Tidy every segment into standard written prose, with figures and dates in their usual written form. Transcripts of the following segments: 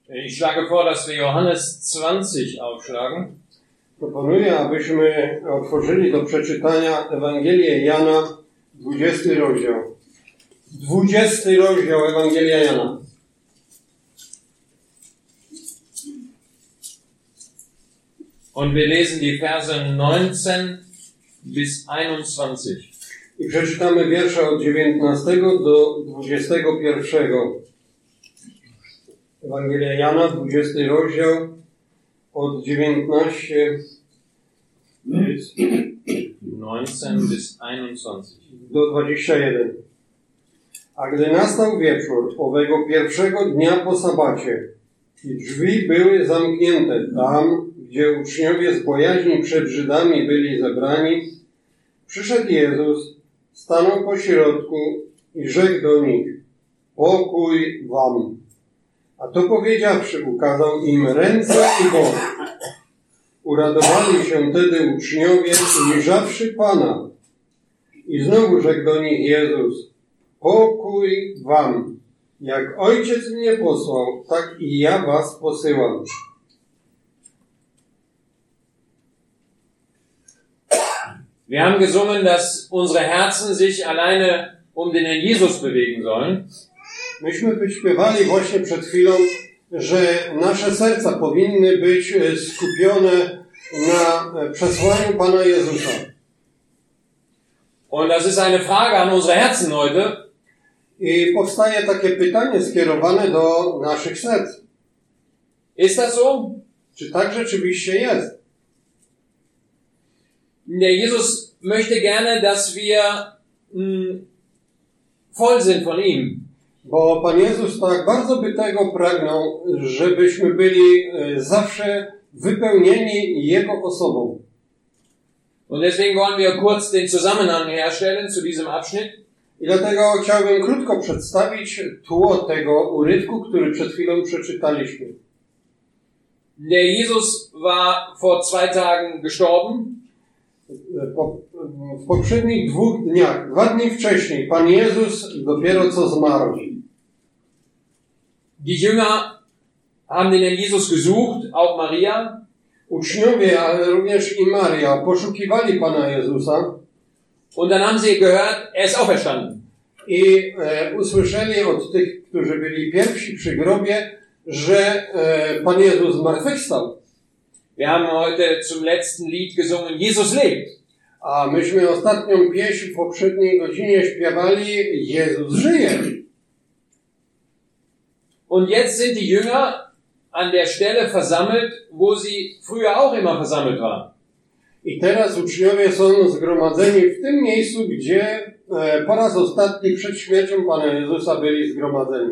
Ich schlage vor, dass wir Johannes 20 aufschlagen. Proponuję, abyśmy otworzyli do przeczytania Ewangelię Jana, 20 rozdział. 20 rozdział Ewangelia Jana. Und wir lesen die Verse 19 bis 21. I przeczytamy wiersze od 19 do 21. Ewangelia Jana, 20 rozdział, od 19 bis 21. do 21. A gdy nastał wieczór owego pierwszego dnia po sabacie i drzwi były zamknięte tam, gdzie uczniowie z bojaźni przed Żydami byli zebrani, przyszedł Jezus, stanął pośrodku i rzekł do nich: pokój wam. A to powiedziawszy, ukazał im ręce i bok. Uradowali się wtedy uczniowie, ujrzawszy Pana. I znowu rzekł do nich Jezus: pokój wam. Jak Ojciec mnie posłał, tak i ja was posyłam. Wir haben gesungen, dass unsere Herzen sich alleine um den Herrn Jesus bewegen sollen. Myśmy wyśpiewali właśnie przed chwilą, że nasze serca powinny być skupione na przesłaniu Pana Jezusa. Und das ist eine Frage an unsere Herzen heute. I powstaje takie pytanie skierowane do naszych serc. Ist das so? Czy tak rzeczywiście jest? Der Jesus möchte gerne, dass wir voll sind von ihm. Bo Pan Jezus tak bardzo by tego pragnął, żebyśmy byli zawsze wypełnieni Jego osobą. Und deswegen wollen wir kurz den Zusammenhang herstellen zu diesem Abschnitt. I dlatego chciałbym krótko przedstawić tło tego urywku, który przed chwilą przeczytaliśmy. Der Jesus war vor 2 Tagen gestorben. W poprzednich 2 dniach, 2 dni wcześniej, Pan Jezus dopiero co zmarł. Die Jünger haben den Herrn Jesus gesucht, auch Maria. Uczniowie, ale również i Maria poszukiwali Pana Jezusa. Und dann haben sie gehört, er ist auferstanden. I usłyszeli od tych, którzy byli pierwsi przy grobie, że Pan Jezus zmartwychwstał. Wir haben heute zum letzten Lied gesungen, Jesus lebt. A myśmy ostatnią pieśń w poprzedniej godzinie śpiewali, Jezus żyje. Und jetzt sind die Jünger an der Stelle versammelt, wo sie früher auch immer versammelt waren. I teraz uczniowie są zgromadzeni w tym miejscu, gdzie po raz ostatni przed śmiercią Pana Jezusa byli zgromadzeni.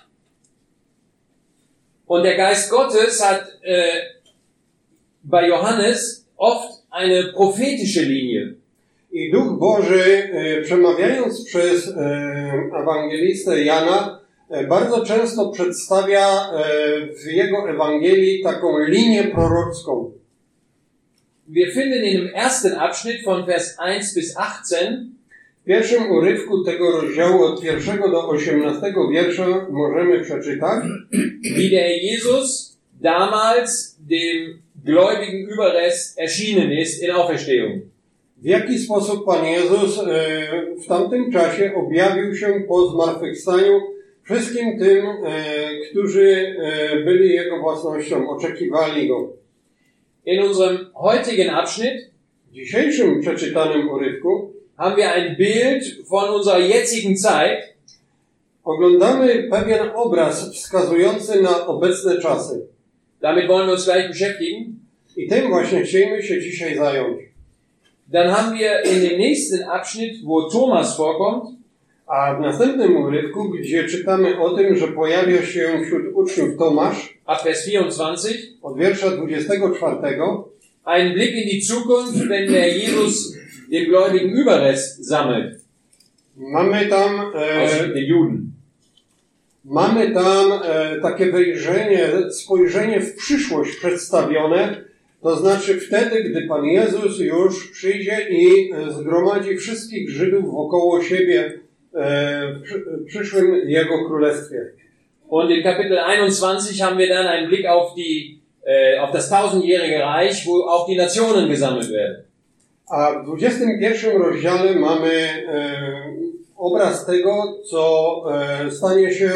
Und der Geist Gottes hat bei Johannes oft eine prophetische Linie. I Duch Boży, przemawiając przez ewangelistę Jana, bardzo często przedstawia w jego Ewangelii taką linię prorocką. Wir finden in dem ersten Abschnitt von Vers 1 bis 18 w pierwszym urywku tego rozdziału od 1 do 18 wiersza możemy przeczytać, wie der Jesus damals dem gläubigen Überrest erschienen ist in Auferstehung. W jaki sposób Pan Jezus w tamtym czasie objawił się po zmartwychwstaniu wszystkim tym, którzy byli Jego własnością, oczekiwali Go. In unserem heutigen Abschnitt, w dzisiejszym przeczytanym urywku, haben wir ein Bild von unserer jetzigen Zeit. Oglądamy pewien obraz wskazujący na obecne czasy. Damit wollen wir uns gleich beschäftigen. I tym właśnie chcielibyśmy się dzisiaj zająć. Dann haben wir in dem nächsten Abschnitt, wo Thomas vorkommt, a w następnym urywku, gdzie czytamy o tym, że pojawia się wśród uczniów Tomasz, ab Vers 24, od wiersza 24, ein Blick in die Zukunft, wenn der Jesus den gläubigen Überrest sammelt. Mamy tam den Juden. Mamy tam takie spojrzenie w przyszłość przedstawione, to znaczy wtedy, gdy Pan Jezus już przyjdzie i zgromadzi wszystkich Żydów wokoło siebie w przyszłym Jego Królestwie. Und in Kapitel 21 haben wir dann einen Blick auf auf das 1000-jährige Reich, wo auch die Nationen gesammelt werden. A w 21 rozdziale mamy obraz tego, co stanie się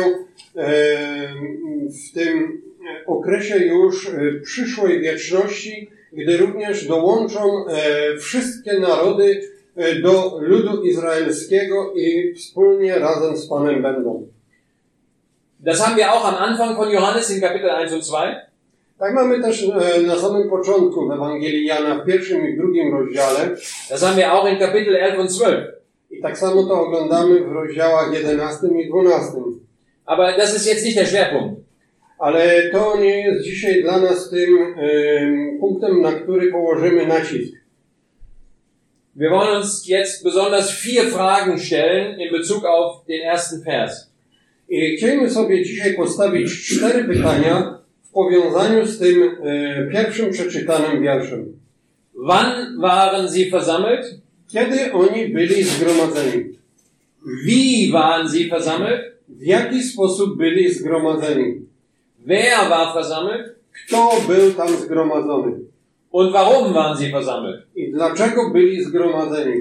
w tym okresie już przyszłej wieczności, gdy również dołączą wszystkie narody do ludu izraelskiego i wspólnie razem z Panem będą. Das haben wir auch am Anfang von Johannes in Kapitel 1 und 2. Tak mamy też na samym początku w Ewangelii Jana w 1 i 2 rozdziale. Das haben wir auch in Kapitel 11 und 12. I tak samo to oglądamy w rozdziałach 11 i 12. Aber das ist jetzt nicht der Schwerpunkt. Ale to nie jest dzisiaj dla nas tym punktem, na który położymy nacisk. Wir wollen uns jetzt besonders 4 Fragen stellen in Bezug auf den ersten Vers. I chcielibyśmy sobie dzisiaj postawić 4 pytania w powiązaniu z tym pierwszym przeczytanym wierszem. Wann waren sie versammelt? Kiedy oni byli zgromadzeni? Wie waren sie versammelt? W jaki sposób byli zgromadzeni? Wer war versammelt? Kto był tam zgromadzony? Und warum waren sie versammelt? I dlaczego byli zgromadzeni?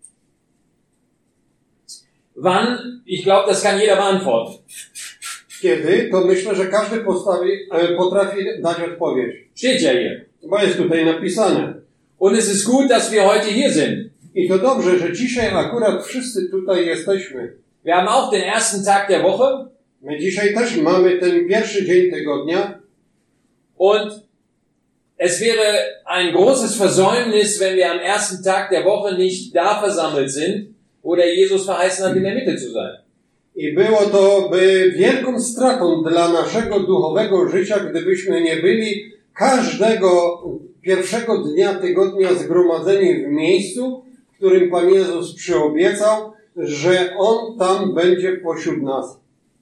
Wann? Ich glaube, das kann jeder beantworten. Kiedy? To myślę, że każdy potrafi dać odpowiedź. Steht ja hier. Bo jest tutaj napisane. Und es ist gut, dass wir heute hier sind. I to dobrze, że dzisiaj akurat wszyscy tutaj jesteśmy. Wir haben auch den ersten Tag der Woche. My dzisiaj też mamy ten pierwszy dzień tygodnia. Und es wäre ein großes Versäumnis, wenn wir am ersten Tag der Woche nicht da versammelt sind, wo der Jesus verheißen hat, in der Mitte zu sein. I było to by wielką stratą dla naszego duchowego życia, gdybyśmy nie byli każdego pierwszego dnia tygodnia zgromadzeni w miejscu, w którym Pan Jezus przyobiecał, że On tam będzie pośród nas.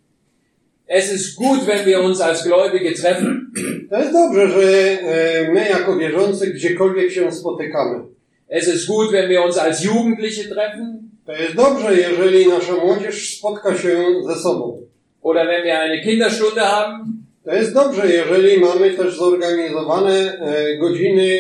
Es ist gut, wenn wir uns als Gläubige treffen. To jest dobrze, że my jako wierzący gdziekolwiek się spotykamy. Es ist gut, wenn wir uns als Jugendliche treffen. To jest dobrze, jeżeli nasza młodzież spotka się ze sobą. Oder wenn wir eine Kinderstunde haben. To jest dobrze, jeżeli mamy też zorganizowane godziny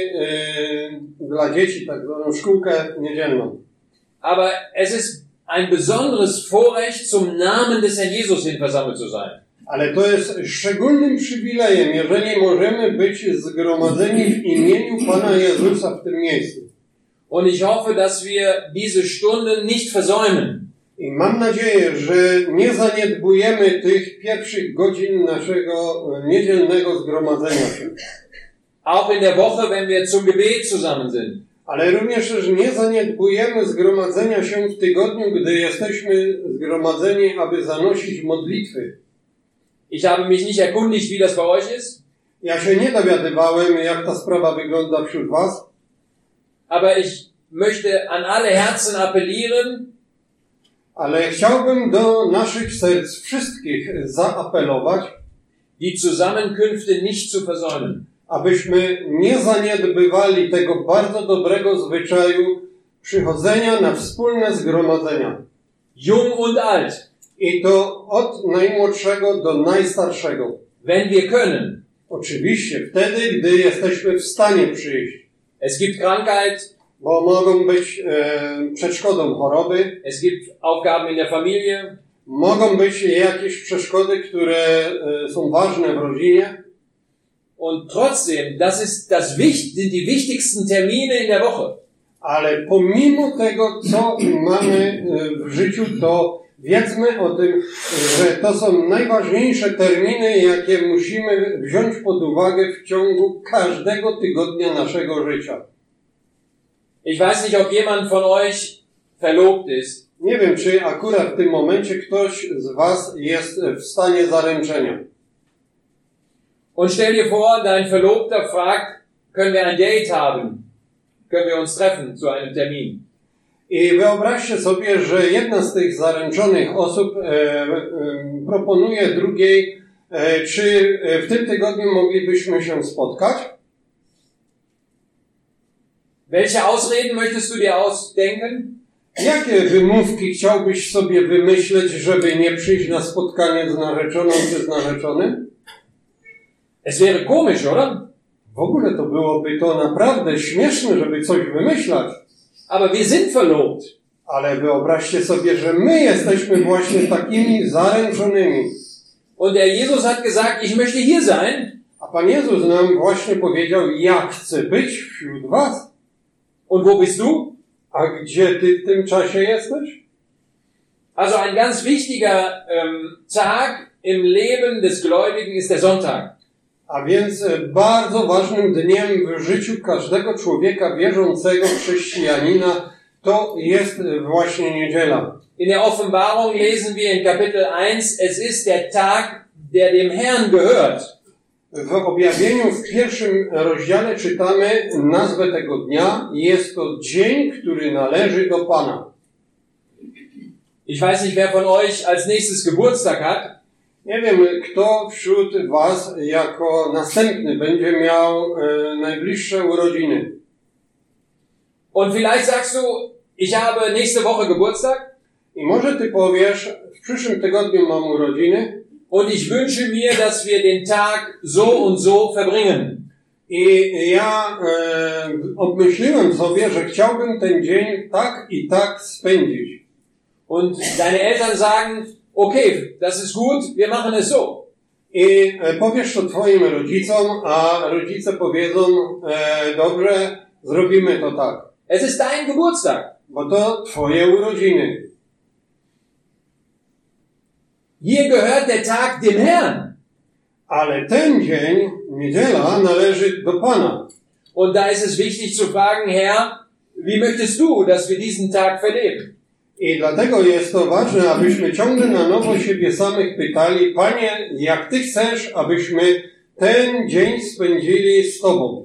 dla dzieci, tak zwaną szkółkę niedzielną. Aber es ist ein besonderes Vorrecht, zum Namen des Herrn Jesus hin versammelt zu sein. Ale to jest szczególnym przywilejem, jeżeli możemy być zgromadzeni w imieniu Pana Jezusa w tym miejscu. Und ich hoffe, dass wir diese Stunden nicht versäumen. I mam nadzieję, że nie zaniedbujemy tych pierwszych godzin naszego niedzielnego zgromadzenia się. Auch in der Woche, wenn wir zum Gebet zusammen sind. Ale również też nie zaniedbujemy zgromadzenia się w tygodniu, gdy jesteśmy zgromadzeni, aby zanosić modlitwy. Ich habe mich nicht erkundigt, wie das bei euch ist. Ja się nie dowiadywałem, jak ta sprawa wygląda wśród was. Aber ich möchte an alle Herzen appellieren. Ale chciałbym do naszych serc wszystkich zaapelować, die Zusammenkünfte nicht zu versäumen. Abyśmy nie zaniedbywali tego bardzo dobrego zwyczaju przychodzenia na wspólne zgromadzenia. Jung und alt. I to od najmłodszego do najstarszego. Wenn wir können. Oczywiście wtedy, gdy jesteśmy w stanie przyjść. Es gibt Krankheit. Bo mogą być przeszkodą choroby. Es gibt Aufgaben in der Familie. Mogą być jakieś przeszkody, które są ważne w rodzinie. Und trotzdem, sind die wichtigsten Termine in der Woche. Ale pomimo tego, co mamy w życiu, to wiedzmy o tym, że to są najważniejsze terminy, jakie musimy wziąć pod uwagę w ciągu każdego tygodnia naszego życia. Ich weiß nicht, ob jemand von euch verlobt ist. Nie wiem, czy akurat w tym momencie ktoś z was jest w stanie zaręczenia. Und stell dir vor, dein Verlobter fragt, können wir ein Date haben? Können wir uns treffen zu einem Termin? I wyobraźcie sobie, że jedna z tych zaręczonych osób proponuje drugiej, czy w tym tygodniu moglibyśmy się spotkać? Welche Ausreden möchtest du dir ausdenken? Jakie wymówki chciałbyś sobie wymyśleć, żeby nie przyjść na spotkanie z narzeczoną czy z narzeczonym? Es wäre komisch, oder? W ogóle to byłoby to naprawdę śmieszne, żeby coś wymyślać. Aber wir sind verlobt. Ale wyobraźcie sobie, że my jesteśmy właśnie takimi zaręczonymi. Und der Jesus hat gesagt, ich möchte hier sein. A Pan Jezus nam właśnie powiedział, ja chcę być wśród was. Und wo bist du? A gdzie ty w tym czasie jesteś? Also ein ganz wichtiger Tag im Leben des Gläubigen ist der Sonntag. A więc bardzo ważnym dniem w życiu każdego człowieka wierzącego chrześcijanina to jest właśnie niedziela. In der Offenbarung lesen wir in Kapitel 1, es ist der Tag, der dem Herrn gehört. W objawieniu w 1 rozdziale czytamy nazwę tego dnia. Jest to dzień, który należy do Pana. Ich weiß nicht, wer von euch als nächstes Geburtstag hat. Nie wiem, kto wśród was jako następny będzie miał najbliższe urodziny. Und vielleicht sagst du, ich habe nächste Woche Geburtstag. I może ty powiesz, w przyszłym tygodniu mam urodziny. Und ich wünsche mir, dass wir den Tag so und so verbringen. I ja obmyśliłem sobie, że chciałbym ten dzień tak i tak spędzić. Und deine Eltern sagen, okay, das ist gut, wir machen es so. I powiesz to twoim rodzicom, a rodzice powiedzą, dobrze, zrobimy to tak. Es ist dein Geburtstag. Bo to twoje urodziny. Hier gehört der Tag dem Herrn. Ale ten dzień, niedziela, należy do Pana. Und da ist es wichtig zu fragen, Herr, wie möchtest du, dass wir diesen Tag verleben? I dlatego jest to ważne, abyśmy ciągle na nowo siebie samych pytali, Panie, jak Ty chcesz, abyśmy ten dzień spędzili z Tobą.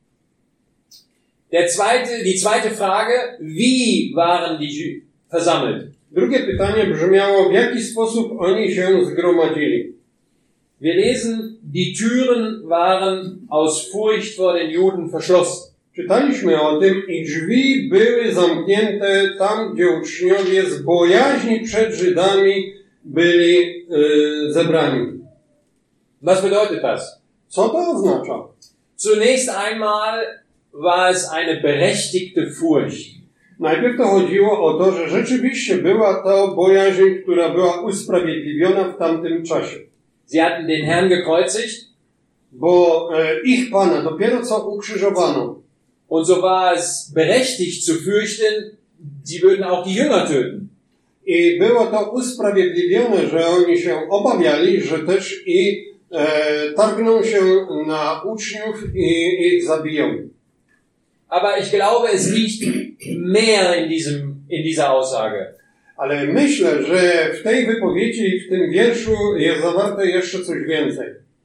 Die zweite Frage, wie waren die versammelt? Drugie pytanie brzmiało, w jaki sposób oni się zgromadzili. Wir lesen, die Türen waren aus Furcht vor den Juden verschlossen. Czytaliśmy o tym i drzwi były zamknięte tam, gdzie uczniowie z bojaźni przed Żydami byli zebrani. Was bedeutet das? Co to oznacza? Zunächst einmal war es eine berechtigte Furcht. Najpierw to chodziło o to, że rzeczywiście była to bojaźń, która była usprawiedliwiona w tamtym czasie. Sie hatten den Herrn gekreuzigt. Bo ich Pana dopiero co ukrzyżowano. Und so war es berechtigt zu fürchten, sie würden auch die Jünger töten. I było to usprawiedliwione, że oni się obawiali, że też i targną się na uczniów i ich zabiją. Aber ich glaube, es liegt mehr in dieser Aussage. Ale myślę, że w tej wypowiedzi i w tym wierszu jest zawarte jeszcze coś więcej.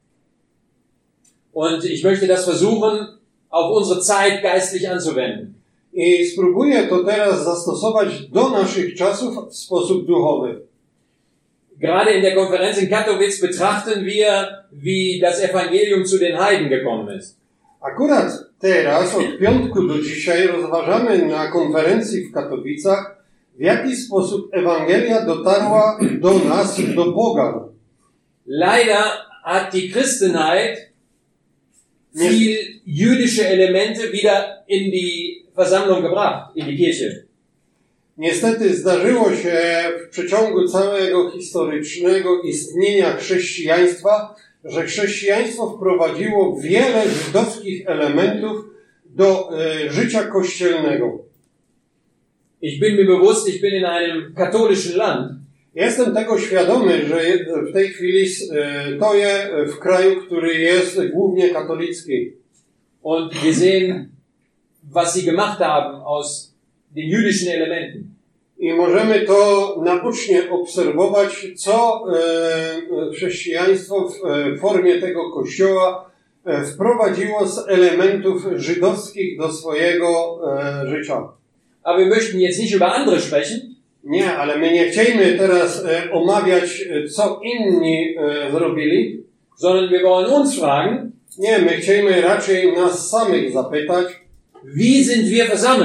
Und ich möchte das versuchen, auf unsere Zeit geistlich anzuwenden. I spróbuję to teraz zastosować do naszych czasów w sposób duchowy. Gerade in der Konferenz in Katowice betrachten wir, wie das Evangelium zu den Heiden gekommen ist. Akurat teraz, od piątku do dzisiaj, rozważamy na konferencji w Katowicach, w jaki sposób Ewangelia dotarła do nas, do Boga. Leider hat die Christenheit viel jüdische Elemente wieder in die Versammlung gebracht, in die Kirche. Niestety zdarzyło się w przeciągu całego historycznego istnienia chrześcijaństwa, że chrześcijaństwo wprowadziło wiele żydowskich elementów do życia kościelnego. Ich bin mir bewusst, ich bin in einem katholischen Land. Jestem tego świadomy, że w tej chwili stoję w kraju, który jest głównie katolicki. Und wir sehen, was sie gemacht haben aus den jüdischen Elementen. I możemy to naocznie obserwować, co chrześcijaństwo w formie tego kościoła wprowadziło z elementów żydowskich do swojego życia. Aber wir möchten jetzt nicht über andere sprechen. Nie, ale my nie chcielibyśmy teraz omawiać, co inni zrobili, sondern wir wollen uns fragen, nie, my chcielibyśmy raczej nas samych zapytać, wie sind wir versammelt?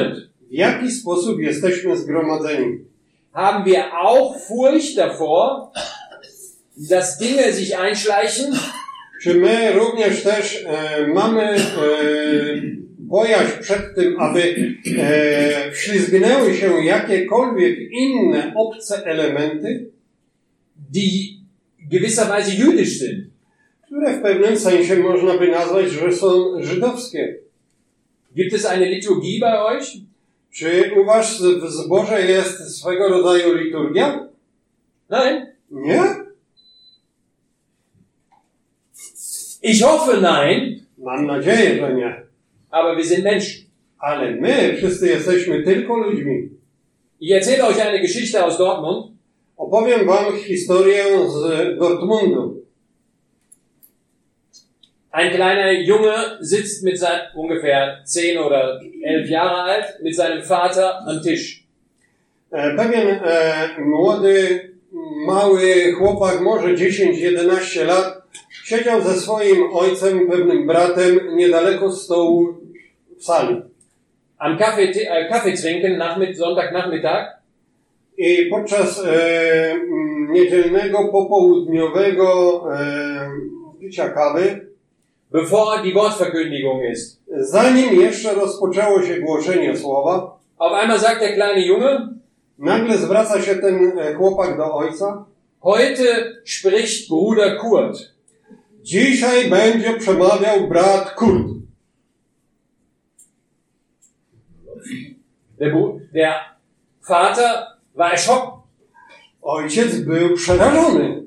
w jaki sposób jesteśmy zgromadzeni. Haben wir auch Furcht davor, dass Dinge sich einschleichen? Czy my również też mamy bojaźń przed tym, aby wślizgnęły się jakiekolwiek inne obce elementy, die gewisserweise jüdisch sind? które w pewnym sensie można by nazwać, że są żydowskie. Gibt es eine Liturgie bei euch? Czy u was w zborze jest swego rodzaju liturgia? Nein? Nie? Ich hoffe nein, Mam nadzieję, że nie. aber wir sind Menschen. Ale my wszyscy jesteśmy tylko ludźmi. Ich erzähle euch eine Geschichte aus Dortmund. Opowiem wam historię z Dortmundu. Ein kleiner Junge sitzt mit seinem, ungefähr 10 oder 11 Jahre alt, mit seinem Vater am Tisch. Pewien młody, mały chłopak, może 10-11 lat, siedział ze swoim ojcem, pewnym bratem, niedaleko stołu w sali. Am Kaffee trinken, Sonntagnachmittag. I podczas niedzielnego, popołudniowego picia kawy, Bevor die Wortverkündigung ist. zanim jeszcze rozpoczęło się głoszenie słowa, Auf einmal sagt der kleine Junge, nagle zwraca się ten chłopak do ojca. heute spricht Bruder Kurt. Dzisiaj będzie przemawiał brat Kurt. Der Vater war erschrocken. Ojciec był przerażony.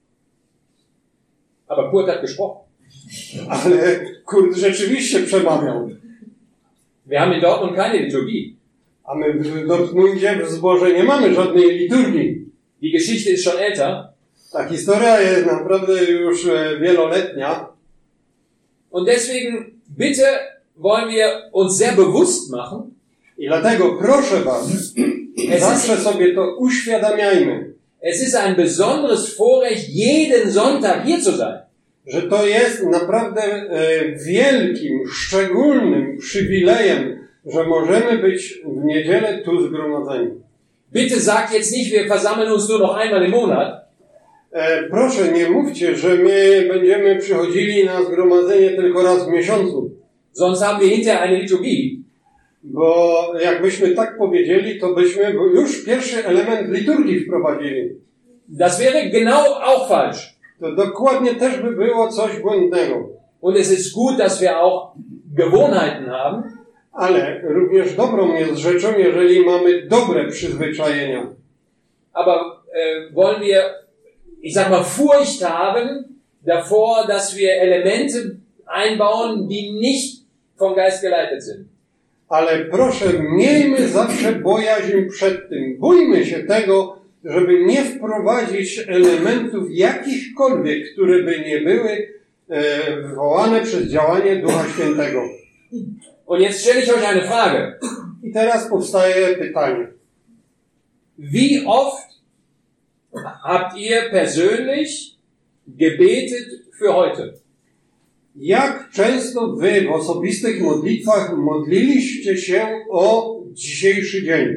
Aber Kurt hat gesprochen. Ale Kurt rzeczywiście przemawiał. Wir haben in Dortmund keine Liturgie. A my w Dortmundzie w zborze nie mamy żadnej liturgii. Die Geschichte ist schon älter. Ta historia jest naprawdę już wieloletnia. Und deswegen bitte wollen wir uns sehr bewusst machen. I dlatego proszę was, zawsze sobie to uświadamiajmy. Es ist ein besonderes Vorrecht, jeden Sonntag hier zu sein. Że to jest naprawdę wielkim, szczególnym przywilejem, że możemy być w niedzielę tu zgromadzeni. Bitte sagt jetzt nicht, wir versammeln uns nur noch einmal im Monat. Proszę, nie mówcie, że my będziemy przychodzili na zgromadzenie tylko raz w miesiącu. Sonst haben wir hinterher eine Liturgie. Bo jakbyśmy tak powiedzieli, to byśmy już pierwszy element liturgii wprowadzili. Das wäre genau auch falsch. To dokładnie też by było coś błędnego. Und es ist gut, dass wir auch Gewohnheiten haben. Ale również dobrą jest rzeczą, jeżeli mamy dobre przyzwyczajenia. Aber wollen wir, ich sag mal, Furcht haben davor, dass wir Elemente einbauen, die nicht vom Geist geleitet sind. Ale proszę, miejmy zawsze bojaźń przed tym. Bójmy się tego, żeby nie wprowadzić elementów jakichkolwiek, które by nie były wywołane przez działanie Ducha Świętego. Und jetzt stelle ich euch eine Frage. I teraz powstaje pytanie. Wie oft habt ihr persönlich gebetet für heute? Jak często wy w osobistych modlitwach modliliście się o dzisiejszy dzień?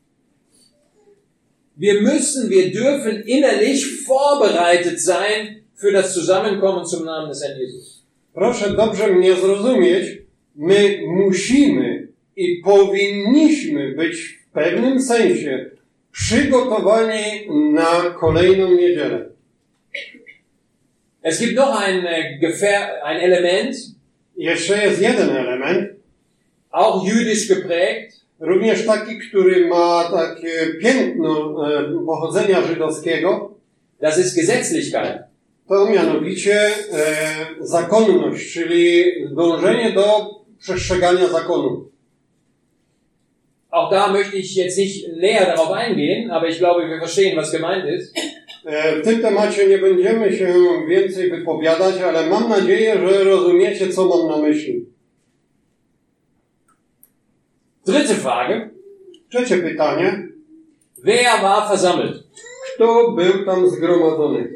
Wir dürfen innerlich vorbereitet sein für das Zusammenkommen zum Namen des Herrn Jesus. Proszę dobrze mnie zrozumieć. My musimy i powinniśmy być w pewnym sensie przygotowani na kolejną niedzielę. Es gibt noch ein Element, Jeszcze jest jeden element, auch jüdisch geprägt, również taki, który ma takie piętno pochodzenia żydowskiego. Das ist Gesetzlichkeit. To mianowicie zakonność, czyli dążenie do przestrzegania zakonu. Auch da möchte ich jetzt nicht näher darauf eingehen, aber ich glaube, wir verstehen, was gemeint ist. W tym temacie nie będziemy się więcej wypowiadać, ale mam nadzieję, że rozumiecie, co mam na myśli. Dritte Frage. Trzecie pytanie. Wer war versammelt? Kto był tam zgromadzony?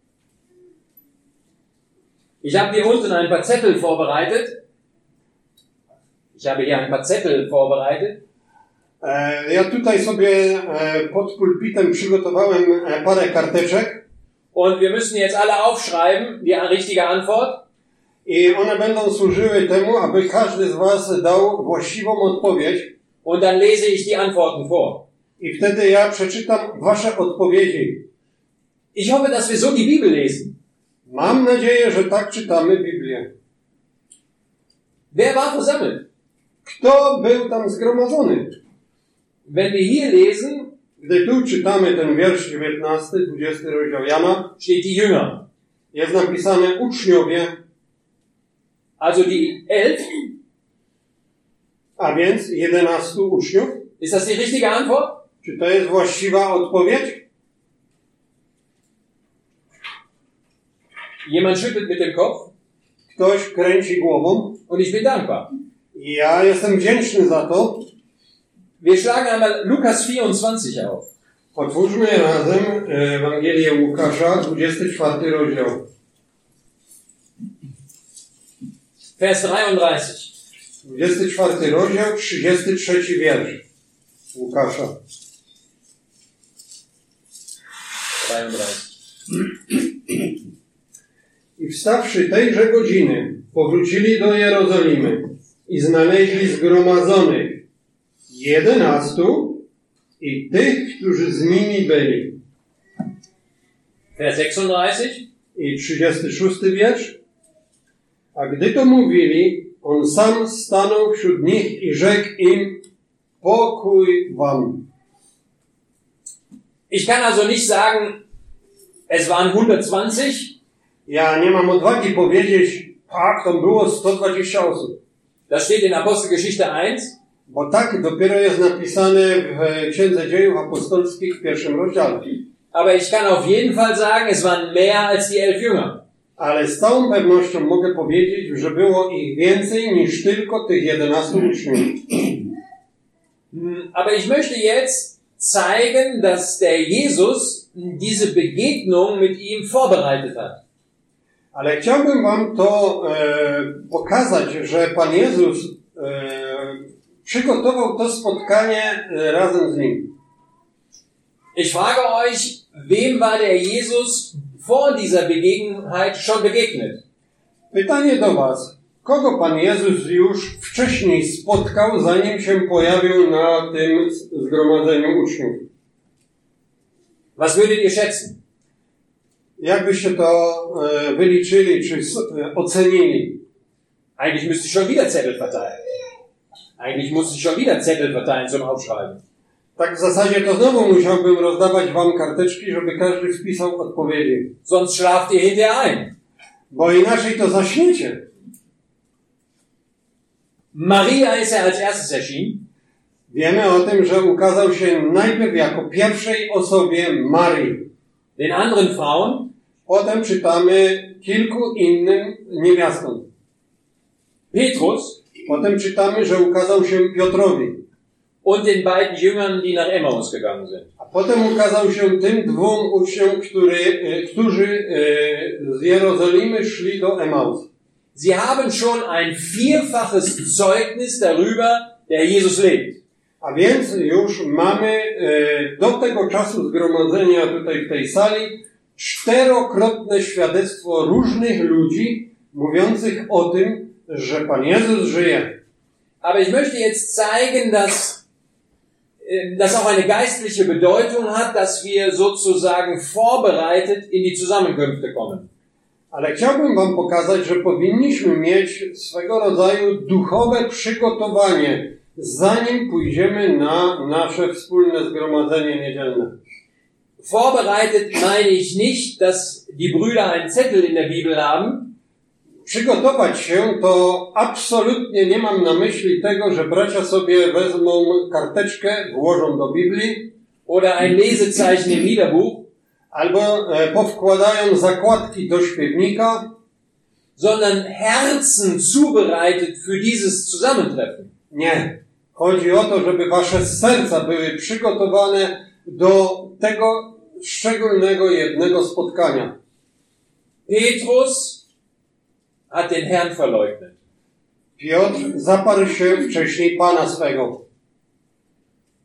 Ich habe hier unten ein paar Zettel vorbereitet. Ja tutaj sobie pod pulpitem przygotowałem parę karteczek. Und wir müssen jetzt alle aufschreiben, die richtige Antwort. I one będą służyły temu, aby każdy z was dał właściwą odpowiedź. Und dann lese ich die Antworten vor. I wtedy ja przeczytam wasze odpowiedzi. Ich hoffe, dass wir so die Bibel lesen. Mam nadzieję, że tak czytamy Biblię. Wer war versammelt? Kto był tam zgromadzony? Wenn wir hier lesen, Gdy tu czytamy ten wiersz 19, 20 rozdział Jana, steht die Jünger. jest napisane uczniowie, Also die 11. a więc 11 uczniów. Ist das die richtige Antwort? Czy to jest właściwa odpowiedź? Jemand schüttelt mit dem Kopf. Ktoś kręci głową. Und ich bin dankbar. I ja jestem wdzięczny za to. Wir schlagen einmal Lukas 24 auf. Otwórzmy razem Ewangelię Łukasza, 24 rozdział. Vers 33. 24 rozdział, 33 wiersz Łukasza. 33. I wstawszy tejże godziny, powrócili do Jerozolimy i znaleźli zgromadzonych 11 i tych, którzy z nimi byli. Vers 36. I 36 wiersz. A gdy to mówili, on sam stanął wśród nich i rzekł im: pokój wam. Ich kann also nicht sagen, es waren 120. Ja nie mam odwagi powiedzieć, tak, to było 120 osób. Das steht in Apostelgeschichte 1. Bo tak dopiero jest napisane w Księdze Dziejów Apostolskich w 1 rozdziale. Aber ich kann auf jeden Fall sagen, es waren mehr als die 11 Jünger. Ale z całą pewnością mogę powiedzieć, że było ich więcej niż tylko tych 11 uczniów. Aber ich möchte jetzt zeigen, dass der Jesus diese Begegnung mit ihm vorbereitet hat. Ale chciałbym wam to pokazać, że Pan Jezus przygotował to spotkanie razem z nim. Ich frage euch, wem war der Jesus vor dieser Begebenheit schon begegnet? Pytanie do was. Kogo Pan Jezus już wcześniej spotkał, zanim się pojawił na tym zgromadzeniu uczniów? Was würdet ihr schätzen? Jak byście to wyliczyli, czy ocenili? Eigentlich müsste ich schon wieder Zettel verteilen. Eigentlich muss ich schon wieder Zettel verteilen zum Aufschreiben. Tak w zasadzie to znowu musiałbym rozdawać wam karteczki, żeby każdy wpisał odpowiedzi. Sonst schlaft ihr hinterher ein. Bo inaczej to zaśniecie. Maria ist als erstes erschienen. Wiemy o tym, że ukazał się najpierw jako pierwszej osobie Marii. Den anderen Frauen. Potem czytamy kilku innym niewiastom. Petrus. Potem czytamy, że ukazał się Piotrowi. Und den beiden Jüngern, die nach Emmaus gegangen sind. A potem ukazał się tym dwóm uczniom, którzy z Jerozolimy szli do Emaus. Sie haben schon ein vierfaches Zeugnis darüber, der Jesus lebt. A więc już mamy do tego czasu zgromadzenia tutaj w tej sali 4-krotne świadectwo różnych ludzi mówiących o tym, że Pan Jezus żyje. Aber ich möchte jetzt zeigen, dass das auch eine geistliche Bedeutung hat, dass wir sozusagen vorbereitet in die Zusammenkünfte kommen. Ale chciałbym wam pokazać, że powinniśmy mieć swego rodzaju duchowe przygotowanie, zanim pójdziemy na nasze wspólne zgromadzenie niedzielne. Vorbereitet meine ich nicht, dass die Brüder einen Zettel in der Bibel haben. Przygotować się to absolutnie nie mam na myśli tego, że bracia sobie wezmą karteczkę, włożą do Biblii oder ein Lesezeichen im Liederbuch, albo powkładają zakładki do śpiewnika, sondern Herzen zubereitet für dieses Zusammentreffen. Nie. Chodzi o to, żeby wasze serca były przygotowane do tego szczególnego jednego spotkania. Petrus hat den Herrn verleugnet. Piotr zaparł się wcześniej Pana swego.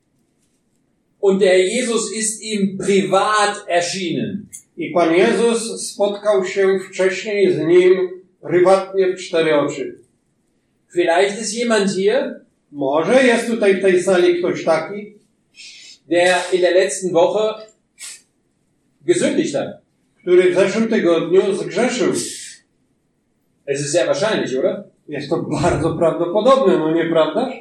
Und der Jesus ist ihm privat erschienen. I Pan Jezus spotkał się wcześniej z nim prywatnie w 4 oczy. Vielleicht ist jemand hier, Może jest tutaj w tej sali ktoś taki, der in der letzten Woche gesündigt hat. który w zeszłym tygodniu zgrzeszył. Es ist sehr wahrscheinlich, oder? Jest to bardzo prawdopodobne, no nieprawdaż?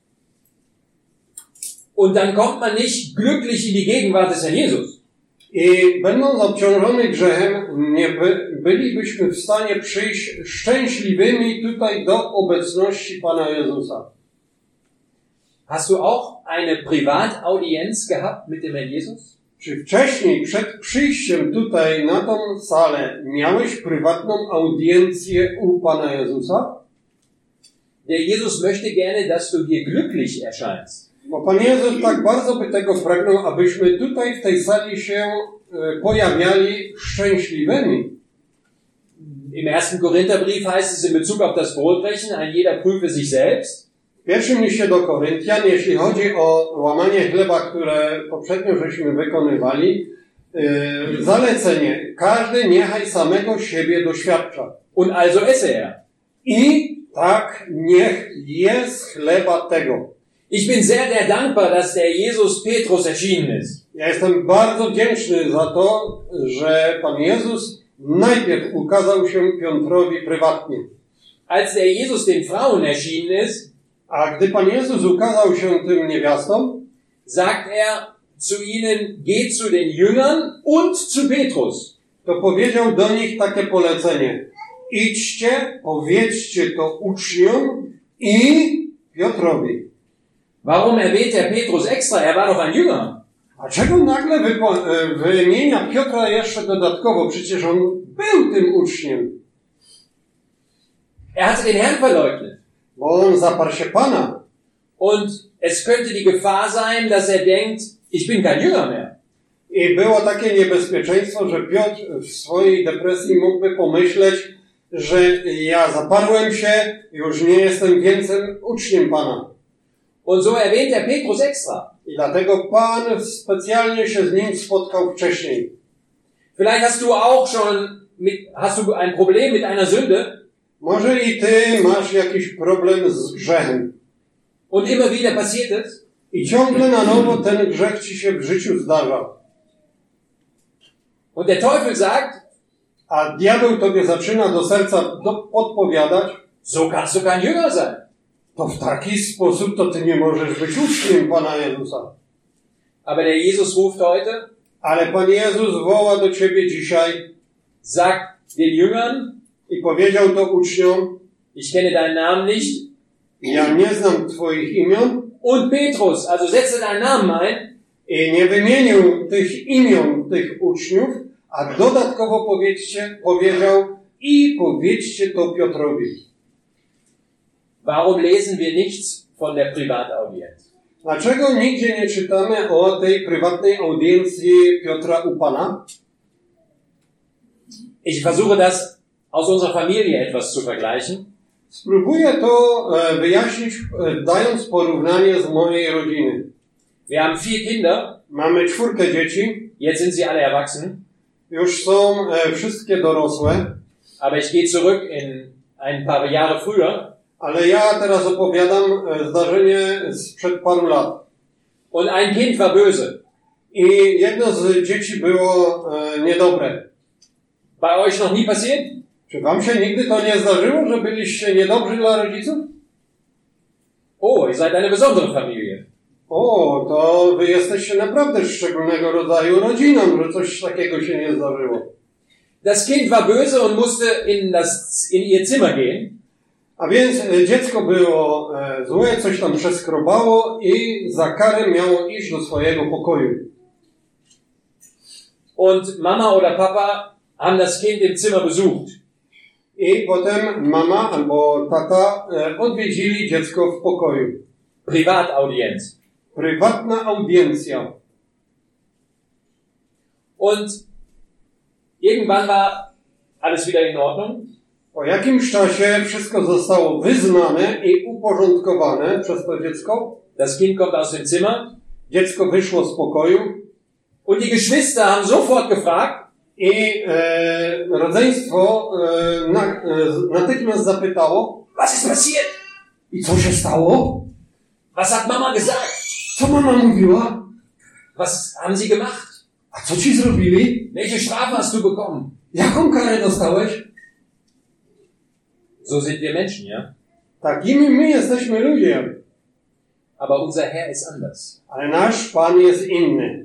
Und dann kommt man nicht glücklich in die Gegenwart des Herrn Jesus. I będąc obciążony grzechem, nie bylibyśmy w stanie przyjść szczęśliwymi tutaj do obecności Pana Jezusa. Hast du auch eine Privataudienz gehabt mit dem Herrn Jesus? Czy wcześniej, przed przyjściem tutaj na tą salę, miałeś prywatną audiencję u Pana Jezusa? Der Jesus möchte gerne, dass du hier glücklich erscheinst. Bo Pan Jezus tak bardzo by tego pragnął, abyśmy tutaj w tej sali się pojawiali szczęśliwymi. Im 1. Korintherbrief heißt es in Bezug auf das Brotbrechen, ein jeder prüfe sich selbst. W pierwszym liście do Koryntian, jeśli chodzi o łamanie chleba, które poprzednio żeśmy wykonywali, zalecenie, każdy niechaj samego siebie doświadcza. Und also esse er. I tak niech je z chleba tego. Ich bin sehr dankbar, dass der Jesus Petrus erschienen ist. Ja jestem bardzo wdzięczny za to, że Pan Jezus najpierw ukazał się Piotrowi prywatnie. Als der Jesus den Frauen erschienen ist, A gdy Pan Jezus ukazał się tym niewiastom, sagt er zu ihnen, geht zu den Jüngern und zu Petrus. to powiedział do nich takie polecenie. Idźcie, powiedzcie to uczniom i Piotrowi. Warum erwähnt er Petrus extra? Er war doch ein Jünger. A czego nagle wymienia Piotra jeszcze dodatkowo? Przecież on był tym uczniem. Er hatte den Herrn verleugnet. Bo on zaparł się Pana. Und es könnte die Gefahr sein, dass er denkt, ich bin kein Jünger mehr. I było takie niebezpieczeństwo, że Piotr w swojej depresji mógłby pomyśleć, że ja zaparłem się, już nie jestem więcej uczniem Pana. Und so erwähnt er Petrus extra. I dlatego Pan specjalnie się z nim spotkał wcześniej. Vielleicht hast du auch schon hast du ein Problem mit einer Sünde? Może i ty masz jakiś problem z grzechem. Und immer wieder passiert es? I ciągle na nowo ten grzech ci się w życiu zdarza. Und der Teufel sagt, A diabeł tobie zaczyna do serca podpowiadać, so kannst du kein Jünger sein. to w taki sposób to ty nie możesz być uczniem Pana Jezusa. Aber der Jesus ruft heute, Ale Pan Jezus woła do ciebie dzisiaj sagt den Jüngern, i powiedział to uczniom, ich kenne deinen Namen nicht, ja nie znam twoich imion, und Petrus, also setze deinen Namen ein, i nie wymienił tych imion tych uczniów, a dodatkowo powiedział i powiedzcie to Piotrowi. warum lesen wir nichts von der Privataudienz? Dlaczego nigdzie nie czytamy o tej prywatnej audiencji Piotra u Pana? Ich versuche das aus unserer Familie etwas zu vergleichen. Spróbuję to wyjaśnić, dając porównanie z mojej rodziny. Wir haben 4 Kinder, Mamy 4 dzieci, jetzt sind sie alle erwachsen, już są wszystkie dorosłe, aber ich gehe zurück in ein paar Jahre früher. ale ja teraz opowiadam zdarzenie sprzed paru lat. Und ein Kind war böse. I jedno z dzieci było niedobre. Bei euch noch nie passiert? Czy wam się nigdy to nie zdarzyło, że byliście niedobrzy dla rodziców? Oh, ihr seid eine besondere Familie. O, to wy jesteście naprawdę szczególnego rodzaju rodziną, że coś takiego się nie zdarzyło. Das Kind war böse und musste in ihr Zimmer gehen. A więc dziecko było złe, coś tam przeskrobało i za karę miało iść do swojego pokoju. Und Mama oder Papa haben das Kind im Zimmer besucht. I potem mama albo tata odwiedzili dziecko w pokoju. Privataudienz. Prywatna audiencja. Und irgendwann war alles wieder in Ordnung. Po jakimś czasie wszystko zostało wyznane i uporządkowane przez to dziecko. Das Kind kommt aus dem Zimmer. dziecko wyszło z pokoju und die Geschwister haben sofort gefragt, i rodzeństwo natychmiast zapytało, was ist passiert? i co się stało? Was hat Mama gesagt? Co mama mówiła? Was haben sie gemacht? A co ci zrobili? Welche Strafe hast du bekommen? Jaką karę dostałeś? So sind wir Menschen, ja? Takimi my jesteśmy ludzie, Aber unser Herr ist anders. ale nasz Pan jest inny.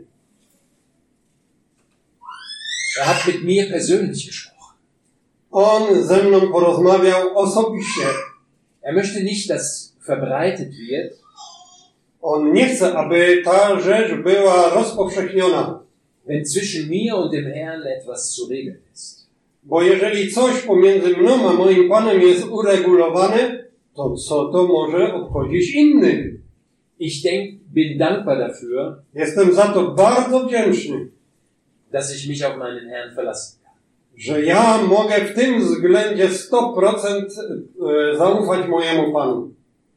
Er hat mit mir persönlich gesprochen. On ze mną porozmawiał osobiście. Er möchte nicht, dass verbreitet wird, On nie chce, aby ta rzecz była rozpowszechniona. wenn zwischen mir und dem Herrn etwas zu regeln ist. Bo jeżeli coś pomiędzy mną a moim Panem jest uregulowane, to co to może obchodzić innych? Ich bin dankbar dafür, Jestem za to bardzo wdzięczny, dass ich mich auf meinen Herrn verlassen kann. że ja mogę w tym względzie 100% zaufać mojemu Panu.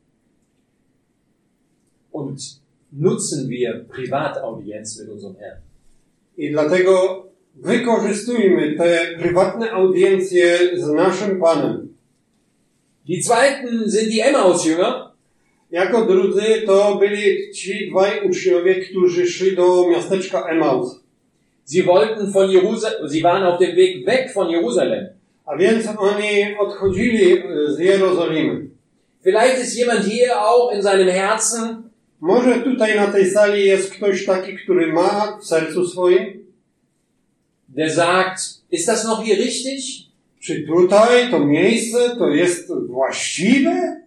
Und nutzen wir Privataudienz mit unserem Herrn. I dlatego wykorzystujmy te prywatne audiencje z naszym Panem. Die zweiten sind die Emmaus-Jünger. Jako drudzy to byli ci dwaj uczniowie, którzy szli do miasteczka Emaus. Sie waren auf dem Weg weg von Jerusalem. A więc oni odchodzili z Jerozolimy. Vielleicht ist jemand hier auch in seinem Herzen, Może tutaj na tej sali jest ktoś taki, który ma w sercu swoim, der sagt, ist das noch hier richtig? czy tutaj to miejsce to jest właściwe?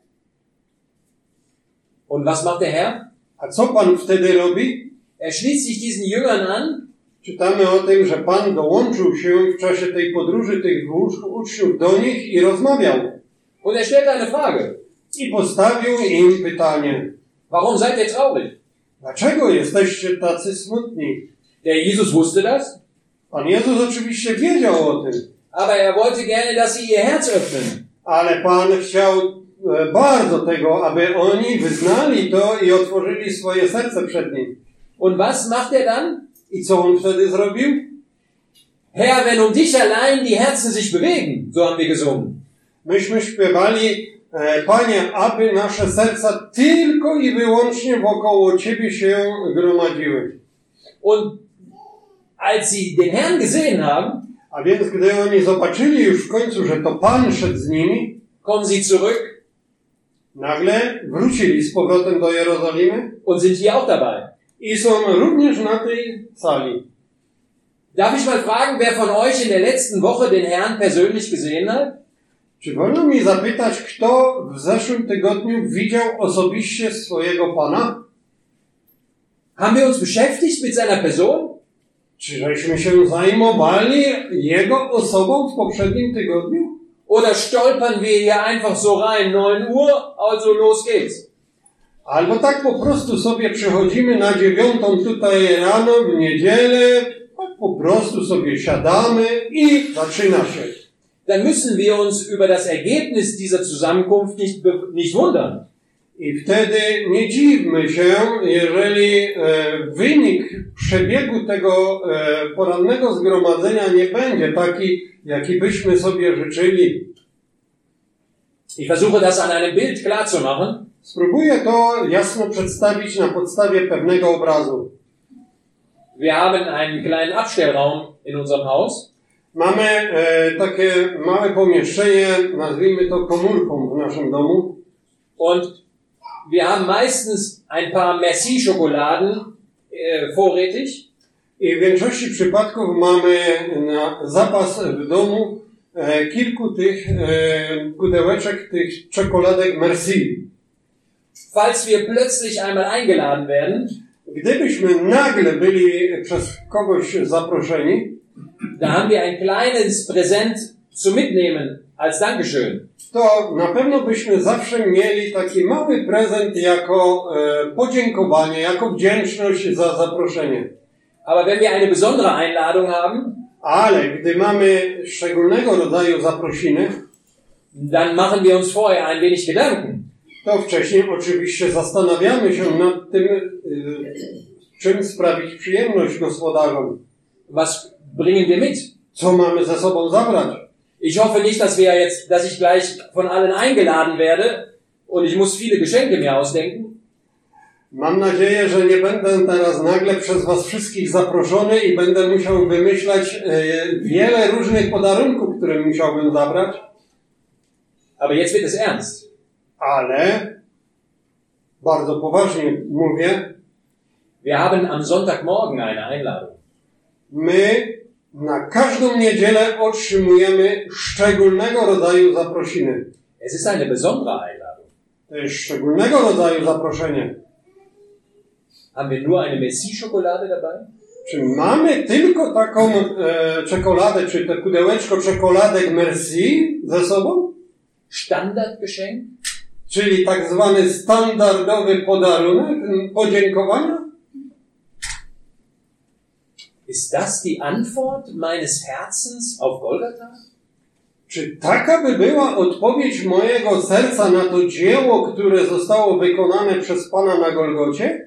Und was macht der Herr? A co Pan wtedy robi? Er schließt sich diesen Jüngern an Czytamy o tym, że Pan dołączył się w czasie tej podróży tych dwóch uczniów do nich i rozmawiał. und er stellt eine Frage. I postawił im pytanie. Warum seid ihr traurig? Dlaczego jesteście tacy smutni? Der Jesus wusste das, Pan Jezus oczywiście wiedział o tym, aber er wollte gerne, dass sie ihr Herz öffnen. ale Pan chciał bardzo tego, aby oni wyznali to i otworzyli swoje serce przed Nim. Und was macht er dann? I co On wtedy zrobił? Herr, wenn um dich allein die Herzen sich bewegen, so haben wir gesungen. Myśmy śpiewali, Panie, aby nasze serca tylko i wyłącznie wokoło Ciebie się gromadziły. Und als sie den Herrn gesehen haben, A więc gdy oni zobaczyli już w końcu, że to Pan szedł z nimi, kommen sie zurück nagle wrócili z powrotem do Jerozolimy und sind hier auch dabei. i są również na tej sali. Darf ich mal fragen, wer von euch in der letzten Woche den Herrn persönlich gesehen hat? Czy wolno mi zapytać, kto w zeszłym tygodniu widział osobiście swojego Pana? Haben wir uns beschäftigt mit seiner Person? Czy żeśmy się zajmowali Jego osobą w poprzednim tygodniu? Oder stolpern wir hier einfach so rein, 9 Uhr, also los geht's? Albo tak po prostu sobie przychodzimy na 9 tutaj rano w niedzielę, tak po prostu sobie siadamy i zaczyna się. Dann müssen wir uns über das Ergebnis dieser Zusammenkunft nicht wundern. I wtedy nie dziwmy się, jeżeli wynik przebiegu tego porannego zgromadzenia nie będzie taki, jaki byśmy sobie życzyli. Ich versuche das an einem Bild klarzumachen. Spróbuję to jasno przedstawić na podstawie pewnego obrazu. Wir haben einen kleinen Abstellraum in unserem Haus. Mamy takie małe pomieszczenie, nazwijmy to komórką w naszym domu. Und wir haben meistens ein paar Merci-Schokoladen vorrätig. I w większości przypadków mamy na zapas w domu kilku tych pudełeczek, tych czekoladek Merci. Falls wir plötzlich einmal eingeladen werden, Gdybyśmy nagle byli przez kogoś zaproszeni, da haben wir ein kleines Präsent zu mitnehmen als Dankeschön. to na pewno byśmy zawsze mieli taki mały prezent jako podziękowanie, jako wdzięczność za zaproszenie. Aber wenn wir eine besondere Einladung haben, Ale gdy mamy szczególnego rodzaju zaprosiny, dann machen wir uns vorher ein wenig Gedanken. to wcześniej oczywiście zastanawiamy się nad tym czym sprawić przyjemność gospodarzom. Was bringen wir mit? Co mamy ze sobą zabrać? Ich hoffe nicht, dass ich gleich von allen eingeladen werde und ich muss viele Geschenke mir ausdenken. Mam nadzieję, że nie będę teraz nagle przez was wszystkich zaproszony i będę musiał wymyślać wiele różnych podarunków, które musiałbym zabrać. Aber jetzt wird es ernst. Ale, bardzo poważnie mówię, Wir haben am Sonntagmorgen eine Einladung. my na każdą niedzielę otrzymujemy szczególnego rodzaju zaprosiny. Es ist eine besondere Einladung. To jest szczególnego rodzaju zaproszenie. Haben wir nur eine Messi-Schokolade dabei? Czy mamy tylko taką czekoladę, czy te pudełeczko czekoladek Merci ze sobą? Standardgeschenk? Czyli tak zwany standardowy podarunek, podziękowania? Ist das die Antwort meines Herzens auf Golgatha? Czy taka by była odpowiedź mojego serca na to dzieło, które zostało wykonane przez Pana na Golgocie?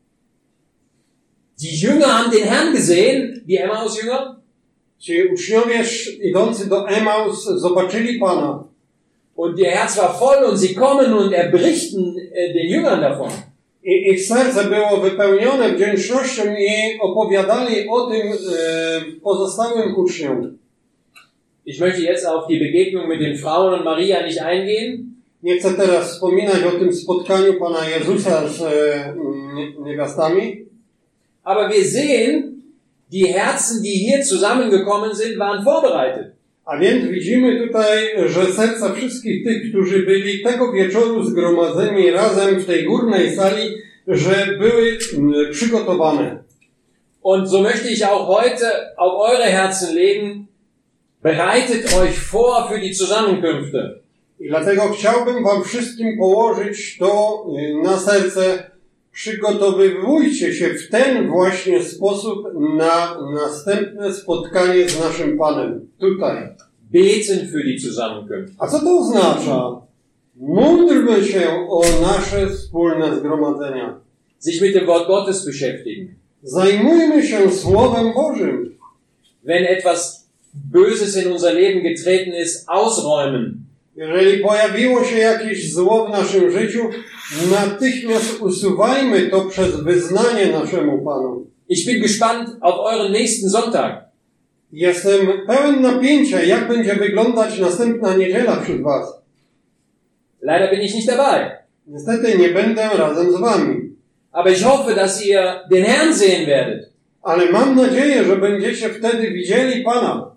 Die Jünger haben den Herrn gesehen, die Emmaus-Jünger. Ci uczniowie idący do Emaus zobaczyli Pana. Und ihr Herz war voll und sie kommen und berichten den Jüngern davon. I ich serce było wypełnione wdzięcznością i opowiadali o tym pozostałym uczniom. Ich möchte jetzt auf die Begegnung mit den Frauen und Maria nicht eingehen. Nie chcę teraz wspominać o tym spotkaniu Pana Jezusa z niewiastami. Aber wir sehen, die Herzen, die hier zusammengekommen sind, waren vorbereitet. A więc widzimy tutaj, że serca wszystkich tych, którzy byli tego wieczoru zgromadzeni razem w tej górnej sali, że były przygotowane. Und so möchte ich auch heute auf eure Herzen legen, bereitet euch vor für die Zusammenkünfte. I dlatego chciałbym wam wszystkim położyć to na serce. Przygotowujcie się w ten właśnie sposób na następne spotkanie z naszym Panem. Tutaj. Beten für die Zusammenkünfte. A co to oznacza? Módlmy się o nasze wspólne zgromadzenia. Sich mit dem Wort Gottes beschäftigen. Zajmujmy się Słowem Bożym. Wenn etwas Böses in unser Leben getreten ist, ausräumen. Jeżeli pojawiło się jakieś zło w naszym życiu, natychmiast usuwajmy to przez wyznanie naszemu Panu. Ich bin gespannt auf euren nächsten Sonntag. Jestem pełen napięcia, jak będzie wyglądać następna niedziela wśród was. Leider bin ich nicht dabei. Niestety nie będę razem z wami. Aber ich hoffe, dass ihr den Herrn sehen werdet. Ale mam nadzieję, że będziecie wtedy widzieli Pana.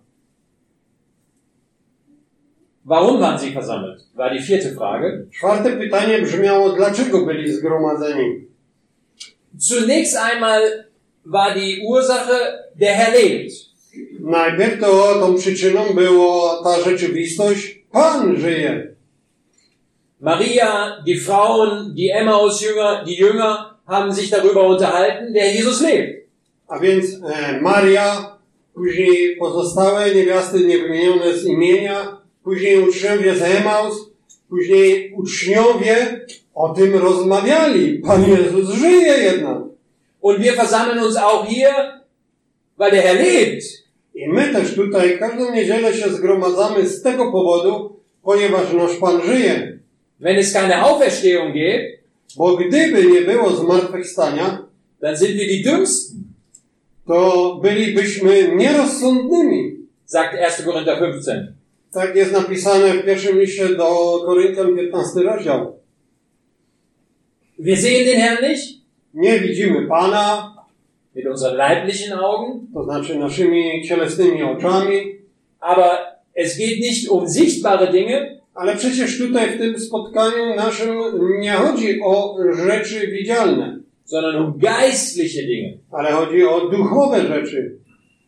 Warum waren sie versammelt? War die vierte Frage. Czwarte pytanie brzmiało, dlaczego byli zgromadzeni? Zunächst einmal war die Ursache, der Herr lebt. Najpierw to tą przyczyną była ta rzeczywistość, Pan żyje. Maria, die Frauen, die Emmaus-Jünger, die Jünger haben sich darüber unterhalten, der Jesus lebt. A więc Maria, później pozostałe niewiasty niewymienione z imienia, później uczniowie z Emaus, później uczniowie o tym rozmawiali. Pan Jezus żyje jednak. Und wir versammeln uns auch hier, weil der Herr lebt. I my też tutaj każdą niedzielę się zgromadzamy z tego powodu, ponieważ nasz Pan żyje. Wenn es keine Auferstehung gibt, Bo gdyby nie było zmartwychwstania, dann sind wir die Dümmsten, to bylibyśmy nierozsądnymi. sagt 1. Korinther 15. Tak jest napisane w pierwszym liście do Koryntian 15 rozdział. Wir sehen den Herrn nicht Nie widzimy Pana, mit unseren leiblichen Augen, to znaczy naszymi cielesnymi oczami, aber es geht nicht um sichtbare Dinge, ale przecież tutaj w tym spotkaniu naszym nie chodzi o rzeczy widzialne, sondern um geistliche Dinge. ale chodzi o duchowe rzeczy.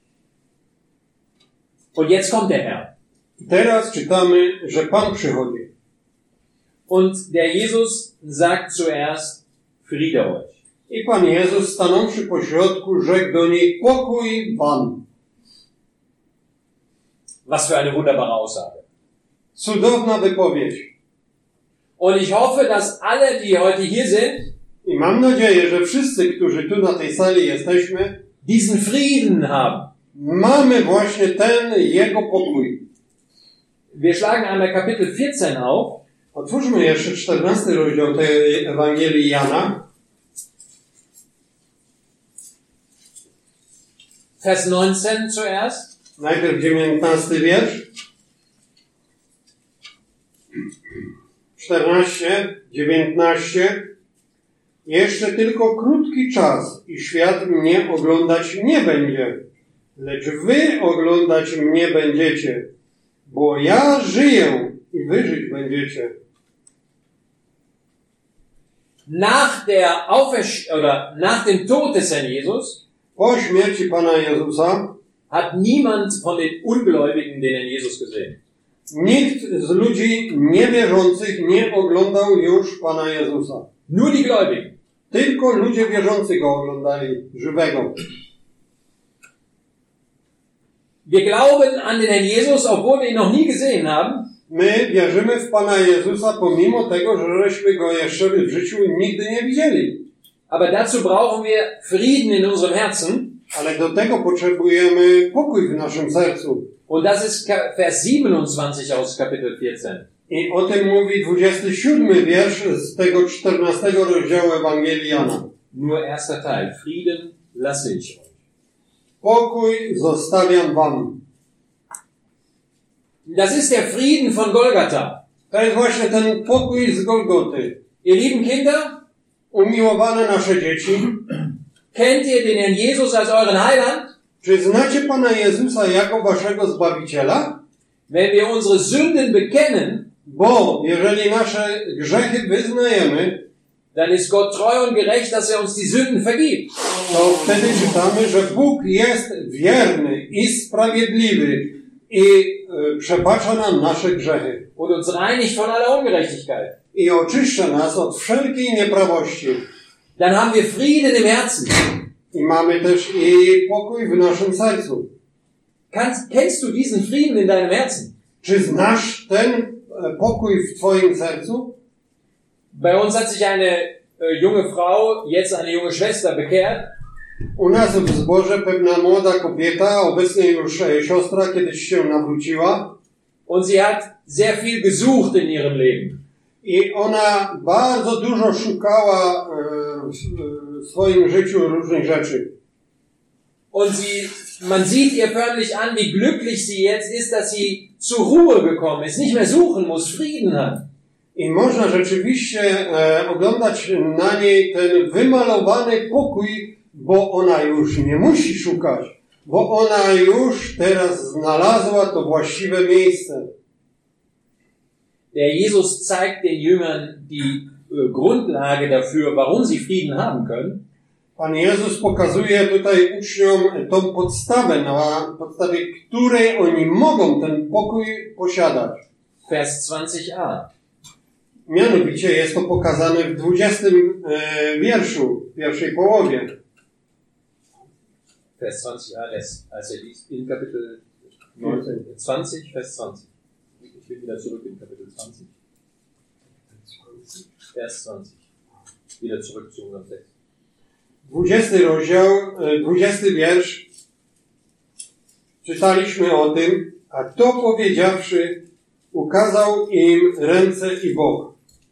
Und jetzt kommt der Herr. I teraz czytamy, że Pan przychodzi. Und der Jesus sagt zuerst, Friede euch. I Pan Jezus, stanąwszy pośrodku, rzekł do nich, pokój wam. Was für eine wunderbare Aussage. Cudowna wypowiedź. Und ich hoffe, dass alle, die heute hier sind, I mam nadzieję, że wszyscy, którzy tu na tej sali jesteśmy, diesen Frieden haben. mamy właśnie ten Jego pokój. Wir schlagen einmal Kapitel 14 auf. Otwórzmy jeszcze 14 rozdział tej Ewangelii Jana. Vers 19 zuerst. Najpierw 19 wiersz. 14, 19. Jeszcze tylko krótki czas i świat mnie oglądać nie będzie, lecz wy oglądać mnie będziecie, bo ja żyję i wy żyć będziecie. Nach dem Tod des Herrn Jesus Po śmierci Pana Jezusa hat niemand von den Ungläubigen den Herrn Jesus gesehen. nikt z ludzi niewierzących nie oglądał już Pana Jezusa. Nur die Gläubigen. Tylko ludzie wierzący Go oglądali, żywego. Wir glauben an den Herrn Jesus, obwohl wir ihn noch nie gesehen haben. My wierzymy w Pana Jezusa pomimo tego, że żeśmy Go jeszcze w życiu nigdy nie widzieli. Aber dazu brauchen wir Frieden in unserem Herzen. Ale do tego potrzebujemy pokój w naszym sercu. Und das ist Vers 27 aus Kapitel 14. I o tym mówi 27 wiersz z tego 14 rozdziału Ewangelii Jana. Nur erster Teil. Frieden lasse ich euch. Pokój zostawiam wam. Das ist der Frieden von Golgatha. To jest właśnie ten pokój z Golgoty. Ihr lieben Kinder, Umiłowane nasze dzieci, kennt ihr den Herrn Jesus als euren Heiland? czy znacie Pana Jezusa jako waszego Zbawiciela? Wenn wir unsere Sünden bekennen, Bo jeżeli nasze grzechy wyznajemy, dann ist Gott treu und gerecht, dass er uns die Sünden vergibt. to wtedy czytamy, że Bóg jest wierny i sprawiedliwy i przebacza nam nasze grzechy. Und uns reinigt von aller Ungerechtigkeit. I oczyszcza nas od wszelkiej nieprawości. Dann haben wir Frieden im Herzen. I mamy też i pokój w naszym sercu. Kennst du diesen Frieden in deinem Herzen? Czy znasz ten pokój w twoim sercu? Bei uns hat sich eine junge Frau, jetzt eine junge Schwester, bekehrt. U nas w zborze pewna młoda kobieta, obecnie już siostra, kiedyś się nawróciła. Und sie hat sehr viel gesucht in ihrem Leben. I ona bardzo dużo szukała w swoim życiu różnych rzeczy. Und man sieht ihr förmlich an, wie glücklich sie jetzt ist, dass sie zur Ruhe gekommen ist, nicht mehr suchen muss, Frieden hat. I można rzeczywiście oglądać na niej ten wymalowany pokój, bo ona już nie musi szukać, bo ona już teraz znalazła to właściwe miejsce. Der Jesus zeigt den Jüngern die Grundlage dafür, warum sie Frieden haben können. Pan Jezus pokazuje tutaj uczniom tą podstawę, na podstawie której oni mogą ten pokój posiadać. Vers 20a. Mianowicie jest to pokazane w 20 wierszu, w pierwszej połowie. Vers 20a, als er liest in Kapitel 20, Vers 20. Ich will wieder zurück in Kapitel 20. Vers 20. Wieder zurück zu unserem Text. 20 rozdział, 20 wiersz. Czytaliśmy o tym, a to powiedziawszy, ukazał im ręce i bok.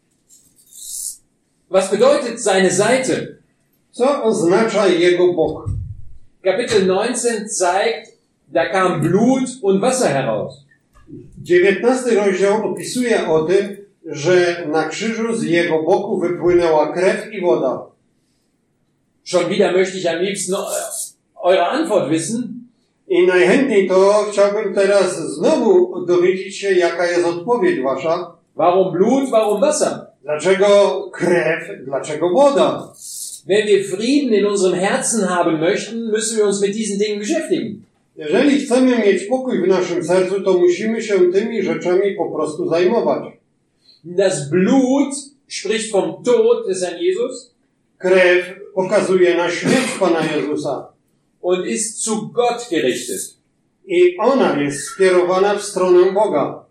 Was bedeutet seine Seite? Co oznacza jego bok? Kapitel 19 zeigt, da kam Blut und Wasser heraus. 19 rozdział opisuje o tym, że na krzyżu z jego boku wypłynęła krew i woda. Schon wieder möchte ich am liebsten eure Antwort wissen. I najchętniej to chciałbym teraz znowu dowiedzieć się, jaka jest odpowiedź wasza. Warum Blut, warum Wasser? Dlaczego krew, dlaczego woda? Wenn wir Frieden in unserem Herzen haben möchten, müssen wir uns mit diesen Dingen beschäftigen. Jeżeli chcemy mieć pokój w naszym sercu, to musimy się tymi rzeczami po prostu zajmować. Das Blut spricht vom Tod des Herrn Jesus. Krew pokazuje na śmierć Pana Jezusa. Und ist zu Gott gerichtet. I ona jest skierowana w stronę Boga.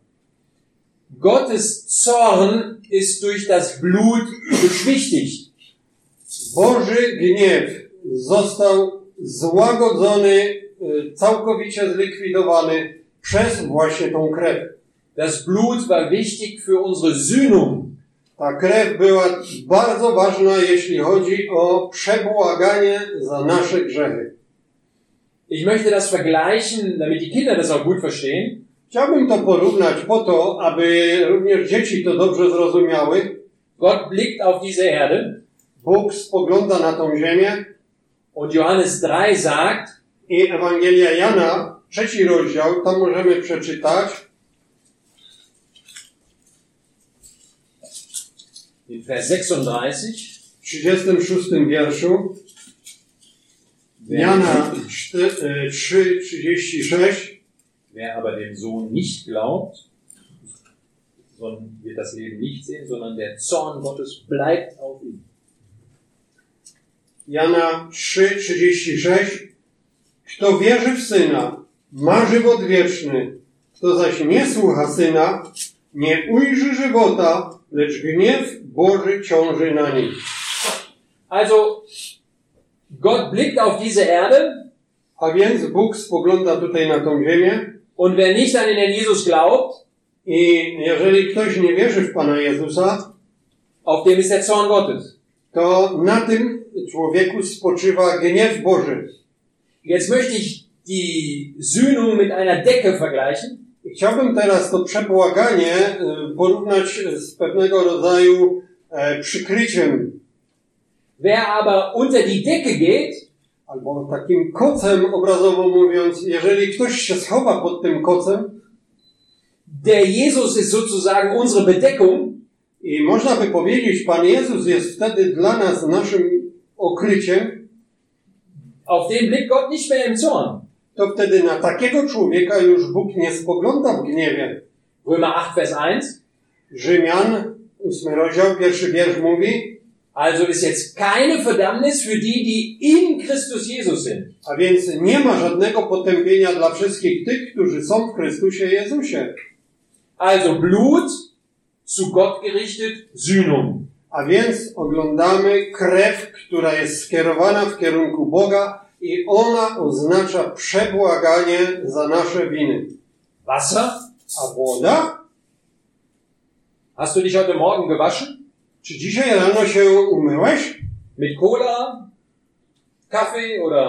Gottes Zorn ist durch das Blut beschwichtigt. Boży gniew został złagodzony, całkowicie zlikwidowany przez właśnie tą krew. Das Blut war wichtig für unsere Sühnung. Ta krew była bardzo ważna, jeśli chodzi o przebłaganie za nasze grzechy. Ich möchte das vergleichen, damit die Kinder das auch gut verstehen. Chciałbym to porównać po to, aby również dzieci to dobrze zrozumiały. Gott blickt auf diese Erde Bóg spogląda na tą ziemię und Johannes 3 sagt, i Ewangelia Jana, 3 rozdział, tam możemy przeczytać in Vers 36, w 36 wierszu, Jana 3:36. wer aber dem Sohn nicht glaubt, sondern wird das Leben nicht sehen, sondern der Zorn Gottes bleibt auf ihm. Jana 3:36. Kto wierzy w Syna, ma żywot wieczny. Kto zaś nie słucha Syna, nie ujrzy żywota, lecz gniew Boży ciąży na nim. Also, Gott blickt auf diese Erde, A więc Bóg spogląda tutaj na tą ziemię und wer nicht an den Herrn Jesus glaubt, i jeżeli ktoś nie wierzy w Pana Jezusa, auf dem ist der Zorn Gottes. to na tym człowieku spoczywa gniew Boży. Jetzt möchte ich die Sühnung mit einer Decke vergleichen. Chciałbym teraz to przebłaganie porównać z pewnego rodzaju przykryciem, Wer aber unter die Decke geht, albo takim kocem, obrazowo mówiąc. Jeżeli ktoś się schowa pod tym kocem, der Jesus ist sozusagen unsere Bedeckung, i można by powiedzieć, Pan Jezus jest wtedy dla nas naszym okryciem, auf den blickt Gott nicht mehr im Zorn. to wtedy na takiego człowieka już Bóg nie spogląda w gniewie. Römer 8, Vers 1. Rzymian, 8 rozdział, 1 wiersz mówi, Also ist jetzt keine Verdammnis für die in Christus Jesus sind. a więc nie ma żadnego potępienia dla wszystkich tych, którzy są w Chrystusie Jezusie. Also Blut, zu Gott gerichtet, Sühnung. A więc oglądamy krew, która jest skierowana w kierunku Boga i ona oznacza przebłaganie za nasze winy. Wasser? A woda? Hast du dich heute Morgen gewaschen? Czy dzisiaj rano się umyłeś? Mit Cola? Kaffee oder?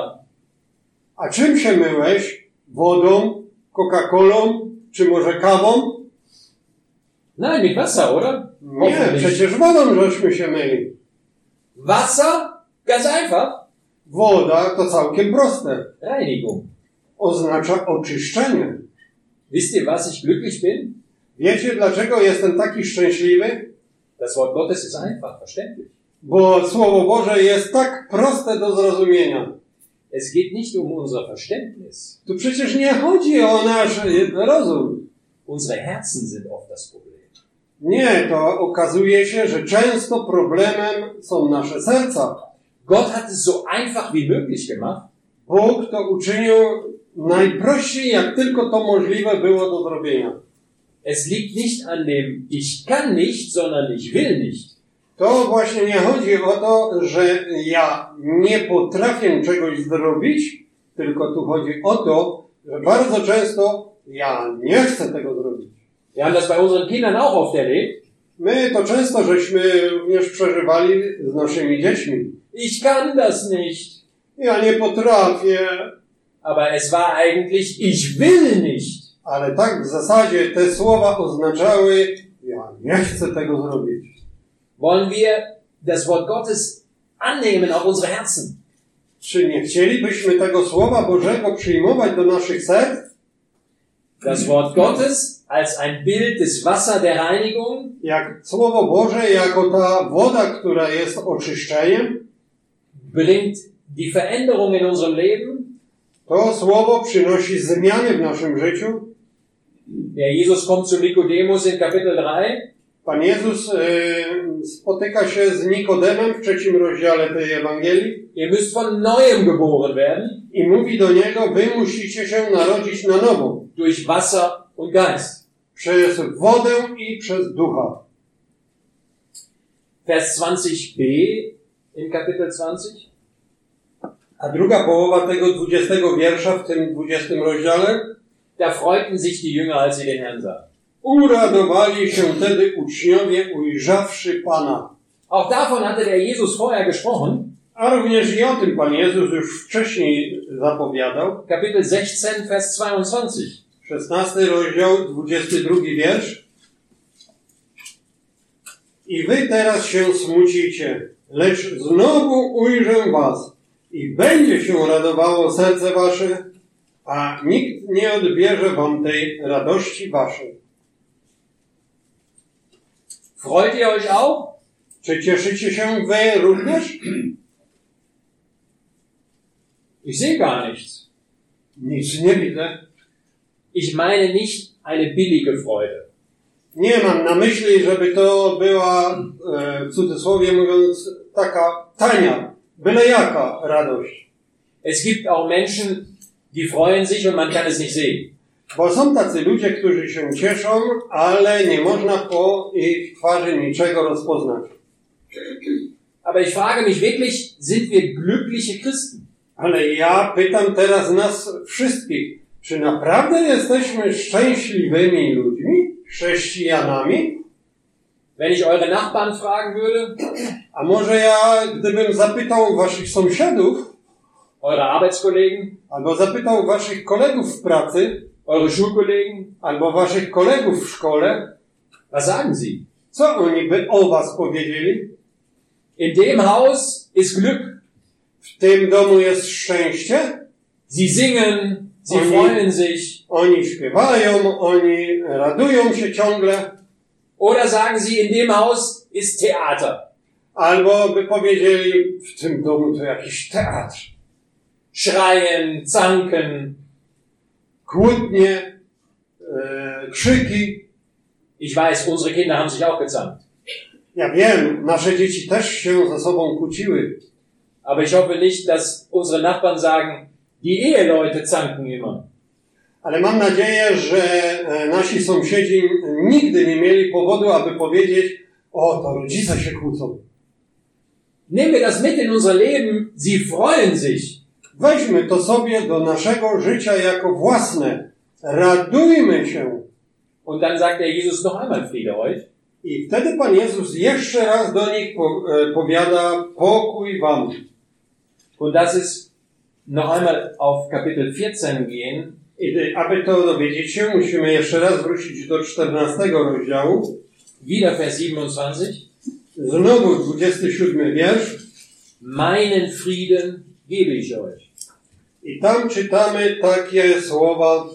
A czym się myłeś? Wodą? Coca-Colą? Czy może kawą? Nein, mit Wasser, oder? Nie, przecież wodą żeśmy się myli. Wasser? Ganz einfach. Woda to całkiem proste. Reinigung. Oznacza oczyszczenie. Wisst ihr, was ich glücklich bin? Wiecie, dlaczego jestem taki szczęśliwy? Das Wort Gottes ist einfach, verständlich. Bo Słowo Boże jest tak proste do zrozumienia. Es geht nicht um unser Verständnis. Tu przecież nie chodzi o nasz rozum. Unsere Herzen sind oft das Problem. Nie, to okazuje się, że często problemem są nasze serca. Gott hat es so einfach wie möglich gemacht. Bóg to uczynił najprościej, jak tylko to możliwe było do zrobienia. Es liegt nicht an dem ich kann nicht, sondern ich will nicht. To właśnie nie chodzi o to, że ja nie potrafię czegoś zrobić, tylko tu chodzi o to, że bardzo często ja nie chcę tego zrobić. Wir haben das bei unseren Kindern auch oft erlebt. My to często żeśmy również przeżywali z naszymi dziećmi. Ich kann das nicht. Ja nie potrafię, Aber es war eigentlich ich will nicht. ale tak w zasadzie te słowa oznaczały, ja nie chcę tego zrobić. Wollen wir das Wort Gottes annehmen auf unsere Herzen? Czy nie chcielibyśmy tego Słowa Bożego przyjmować do naszych serc? Das Wort Gottes als ein Bild des Wasser der Reinigung, Jak Słowo Boże, jako ta woda, która jest oczyszczeniem, bringt die Veränderung in unserem Leben. to Słowo przynosi zmiany w naszym życiu. Der Jesus kommt zu Nikodemus in Kapitel 3. Pan Jezus spotyka się z Nikodemem w 3 rozdziale tej Ewangelii Ihr müsst von Neuem geboren werden, i mówi do niego, wy musicie się narodzić na nowo. durch Wasser und Geist. Przez wodę i przez ducha. Vers 20b in Kapitel 20. A druga połowa tego 20 wiersza w tym 20 rozdziale. Da freuten sich die Jünger, als sie den Herrn sahen. Uradowali się wtedy uczniowie, ujrzawszy Pana. Auch davon hatte der Jesus vorher gesprochen. A również i o tym Pan Jezus już wcześniej zapowiadał. Kapitel 16, Vers 22. 16 rozdział, 22 wiersz. I wy teraz się smucicie, lecz znowu ujrzę was i będzie się radowało serce wasze, a nikt nie odbierze wam tej radości waszej. Freut ihr euch auch? Czy cieszycie się wy również? Ich sehe gar nichts. Nic nie widzę. Ich meine nicht eine billige Freude. Nie mam na myśli, żeby to była, w cudzysłowie mówiąc, taka tania, byle jaka radość. Es gibt auch Menschen, die freuen sich und man kann es nicht sehen. Bo są tacy ludzie, którzy się cieszą, ale nie można po ich twarzy niczego rozpoznać. Aber ich frage mich wirklich, sind wir glückliche Christen? Ale ja pytam teraz nas wszystkich, czy naprawdę jesteśmy szczęśliwymi ludźmi, chrześcijanami? Wenn ich eure Nachbarn fragen würde, A może ja, gdybym zapytał waszych sąsiadów, eure Arbeitskollegen, albo zapytał waszych kolegów w pracy, eure Schulkollegen, albo waszych kolegów w szkole, was sagen sie? co oni by o was powiedzieli? In dem Haus ist Glück. W tym domu jest szczęście? Sie singen, sie freuen sich. Oni śpiewają, oni radują się ciągle. Oder sagen sie, in dem Haus ist Theater. Albo by powiedzieli, w tym domu to jakiś teatr. Schreien, zanken. Kłótnie, krzyki. Ich weiß, unsere Kinder haben sich auch gezankt. Ja wiem, nasze dzieci też się ze sobą kłóciły. Aber ich hoffe nicht, dass unsere Nachbarn sagen, die Eheleute zanken immer. Ale mam nadzieję, że nasi sąsiedzi nigdy nie mieli powodu, aby powiedzieć, o, to rodzice się kłócą. Nehmen wir das mit in unser Leben, sie freuen sich. Weźmy to sobie do naszego życia jako własne. Radujmy się. Und dann sagt der Jesus noch einmal, Friede euch. I wtedy Pan Jezus jeszcze raz do nich powiada, pokój wam. Und das ist noch einmal auf Kapitel 14 gehen. I aby to dowiedzieć się, musimy jeszcze raz wrócić do 14 rozdziału. Wieder Vers 27. Znowu 27 wiersz. Meinen Frieden gebe ich euch. I tam czytamy takie słowa.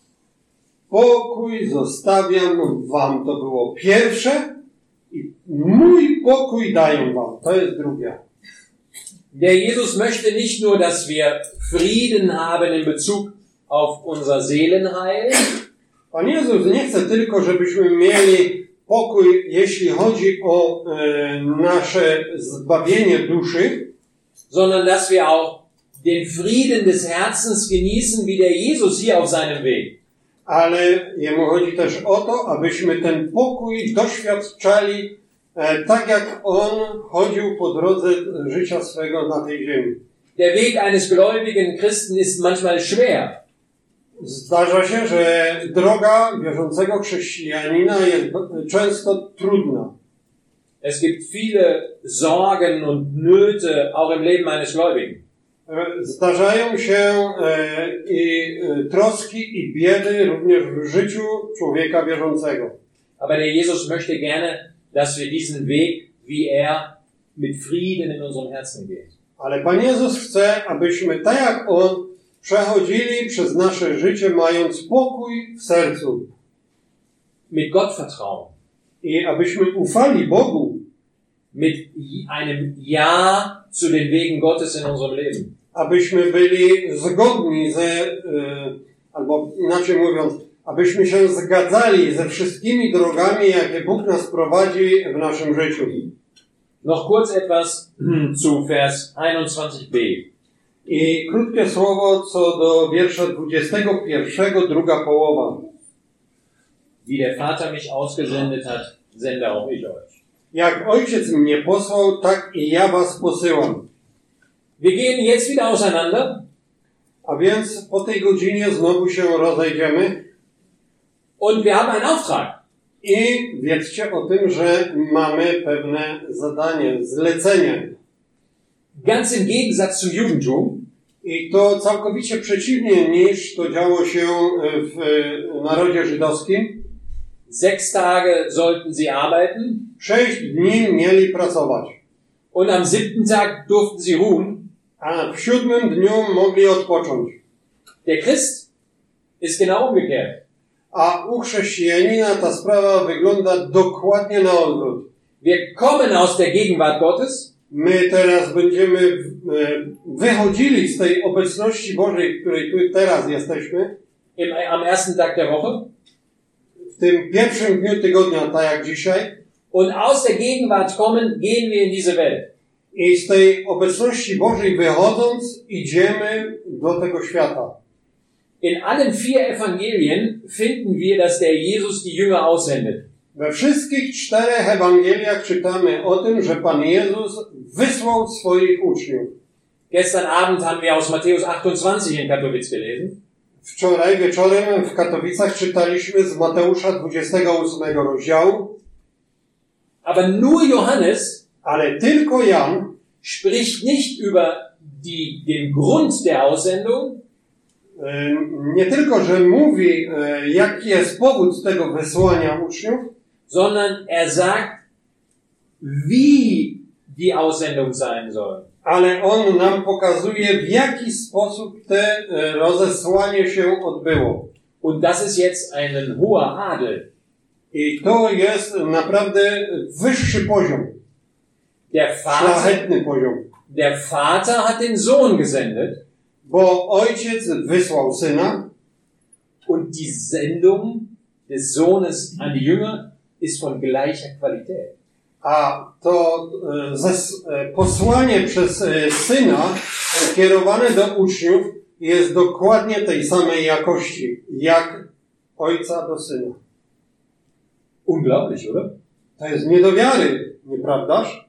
Pokój zostawiam wam. To było pierwsze. I mój pokój daję wam. To jest drugie. Der Jesus möchte nicht nur, dass wir Frieden haben in Bezug auf unser Seelenheil. Pan Jezus nie chce tylko, żebyśmy mieli pokój, jeśli chodzi o nasze zbawienie duszy, sondern dass wir auch den Frieden des Herzens genießen, wie der Jesus hier auf seinem Weg. ale Jemu chodzi też o to, abyśmy ten pokój doświadczali tak, jak On chodził po drodze życia swego na tej ziemi. Der Weg eines gläubigen Christen ist manchmal schwer. Zdarza się, że droga wierzącego chrześcijanina jest często trudna. Es gibt viele Sorgen und Nöte auch im Leben eines Gläubigen. Zdarzają się i troski i biedy również w życiu człowieka wierzącego. Aber der Jesus möchte gerne, dass wir diesen Weg, wie er, mit Frieden in unserem Herzen gehen. Ale Pan Jezus chce, abyśmy tak jak On przechodzili przez nasze życie, mając pokój w sercu. Mit Gott vertrauen. I abyśmy ufali Bogu. Mit einem Ja zu den Wegen Gottes in unserem Leben. Abyśmy byli zgodni albo inaczej mówiąc, abyśmy się zgadzali ze wszystkimi drogami, jakie Bóg nas prowadzi w naszym życiu. Noch kurz etwas zu Vers 21b. I krótkie słowo co do wiersza 21, druga połowa. Wie der Vater mich ausgesendet hat, sende auch ich euch. Jak Ojciec mnie posłał, tak i ja was posyłam. Wir gehen jetzt wieder auseinander. A więc po tej godzinie znowu się rozejdziemy. Und wir haben einen Auftrag. I wiedzcie o tym, że mamy pewne zadanie, zlecenie. Ganz im Gegensatz zum Judentum. I to całkowicie przeciwnie niż to działo się w narodzie żydowskim. 6 Tage sollten sie arbeiten. 6 dni mieli pracować. Und am 7. Tag durften sie ruhen. A w 7 dniu mogli odpocząć. Der Christ ist genau umgekehrt. A u chrześcijanina ta sprawa wygląda dokładnie na odwrót. Wir kommen aus der Gegenwart Gottes. My teraz będziemy wychodzili z tej obecności Bożej, w której tu teraz jesteśmy. Am 1. Tag der Woche. W tym pierwszym dniu tygodnia, tak jak dzisiaj. Und aus der Gegenwart kommen, gehen wir in diese Welt. I z tej obecności Bożej wychodząc, idziemy do tego świata. In allen 4 Evangelien finden wir, dass der Jesus die Jünger aussendet. We wszystkich 4 Ewangeliach czytamy o tym, że Pan Jezus wysłał swoich uczniów. Gestern Abend haben wir aus Matthäus 28 in Katowice gelesen. Wczoraj wieczorem w Katowicach czytaliśmy z Mateusza 28 rozdziału. Aber nur Johannes, ale tylko Jan spricht nicht über den Grund der Aussendung, nie tylko, że mówi, jaki jest powód tego wysłania uczniów, sondern er sagt, wie die Aussendung sein soll. Ale on nam pokazuje, w jaki sposób te rozesłanie się odbyło. Und das ist jetzt ein hoher Adel. I to jest naprawdę wyższy poziom. Szlachetny poziom. Der Vater hat den Sohn gesendet. Bo ojciec wysłał syna. Und die Sendung des Sohnes an die Jünger ist von gleicher Qualität. A to posłanie przez syna kierowane do uczniów jest dokładnie tej samej jakości, jak ojca do syna. Unglaublich, oder? To jest nie do wiary, nieprawdaż?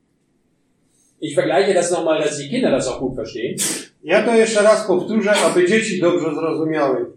Ich vergleiche das nochmal, dass die Kinder das auch gut verstehen. Ja to jeszcze raz powtórzę, aby dzieci dobrze zrozumiały.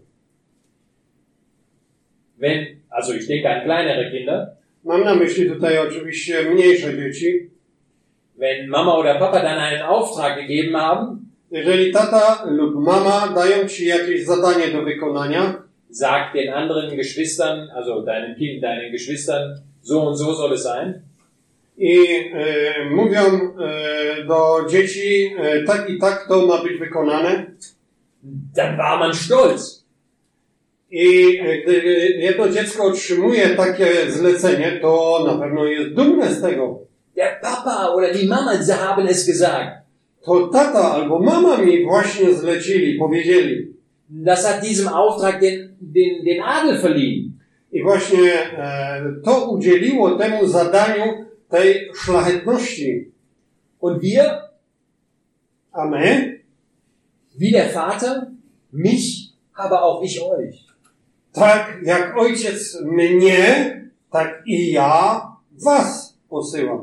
Also ich denke an kleinere Kinder. Mam na myśli tutaj oczywiście mniejsze dzieci. Wenn Mama oder Papa dann einen Auftrag gegeben haben, jeżeli tata lub mama dają ci jakieś zadanie do wykonania, sag den anderen Geschwistern, also deinen Geschwistern, so und so soll es sein. I mówią do dzieci, tak i tak to ma być wykonane. Dann war man stolz. I gdy jedno dziecko otrzymuje takie zlecenie, to na pewno jest dumne z tego. Der Papa oder die Mama, sie haben es gesagt. To tata albo mama mi właśnie zlecili, powiedzieli. Das hat diesem Auftrag den Adel verliehen. I właśnie to udzieliło temu zadaniu tej szlachetności. Und wir, a my, wie der Vater, mich, aber auch ich euch. Tak jak ojciec mnie, tak i ja was posyłam.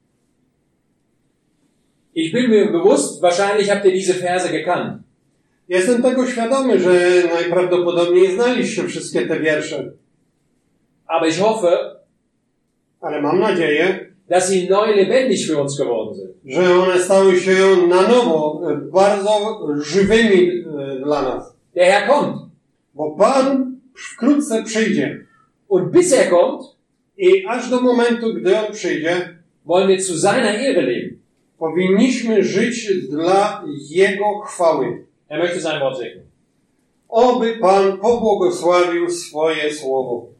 Ich bin mir bewusst, wahrscheinlich habt ihr diese Verse gekannt. Jestem tego świadomy, że najprawdopodobniej znaliście wszystkie te wiersze. Aber ich hoffe, ale mam nadzieję, dass sie neu lebendig für uns geworden sind. Że one stały się na nowo bardzo żywymi dla nas. Der Herr kommt. Bo Pan wkrótce przyjdzie. Und bis er kommt, i aż do momentu, gdy On przyjdzie, wollen wir zu seiner Ehre leben. Powinniśmy żyć dla Jego chwały. Er möchte sein Wort segnen. Oby Pan pobłogosławił swoje słowo.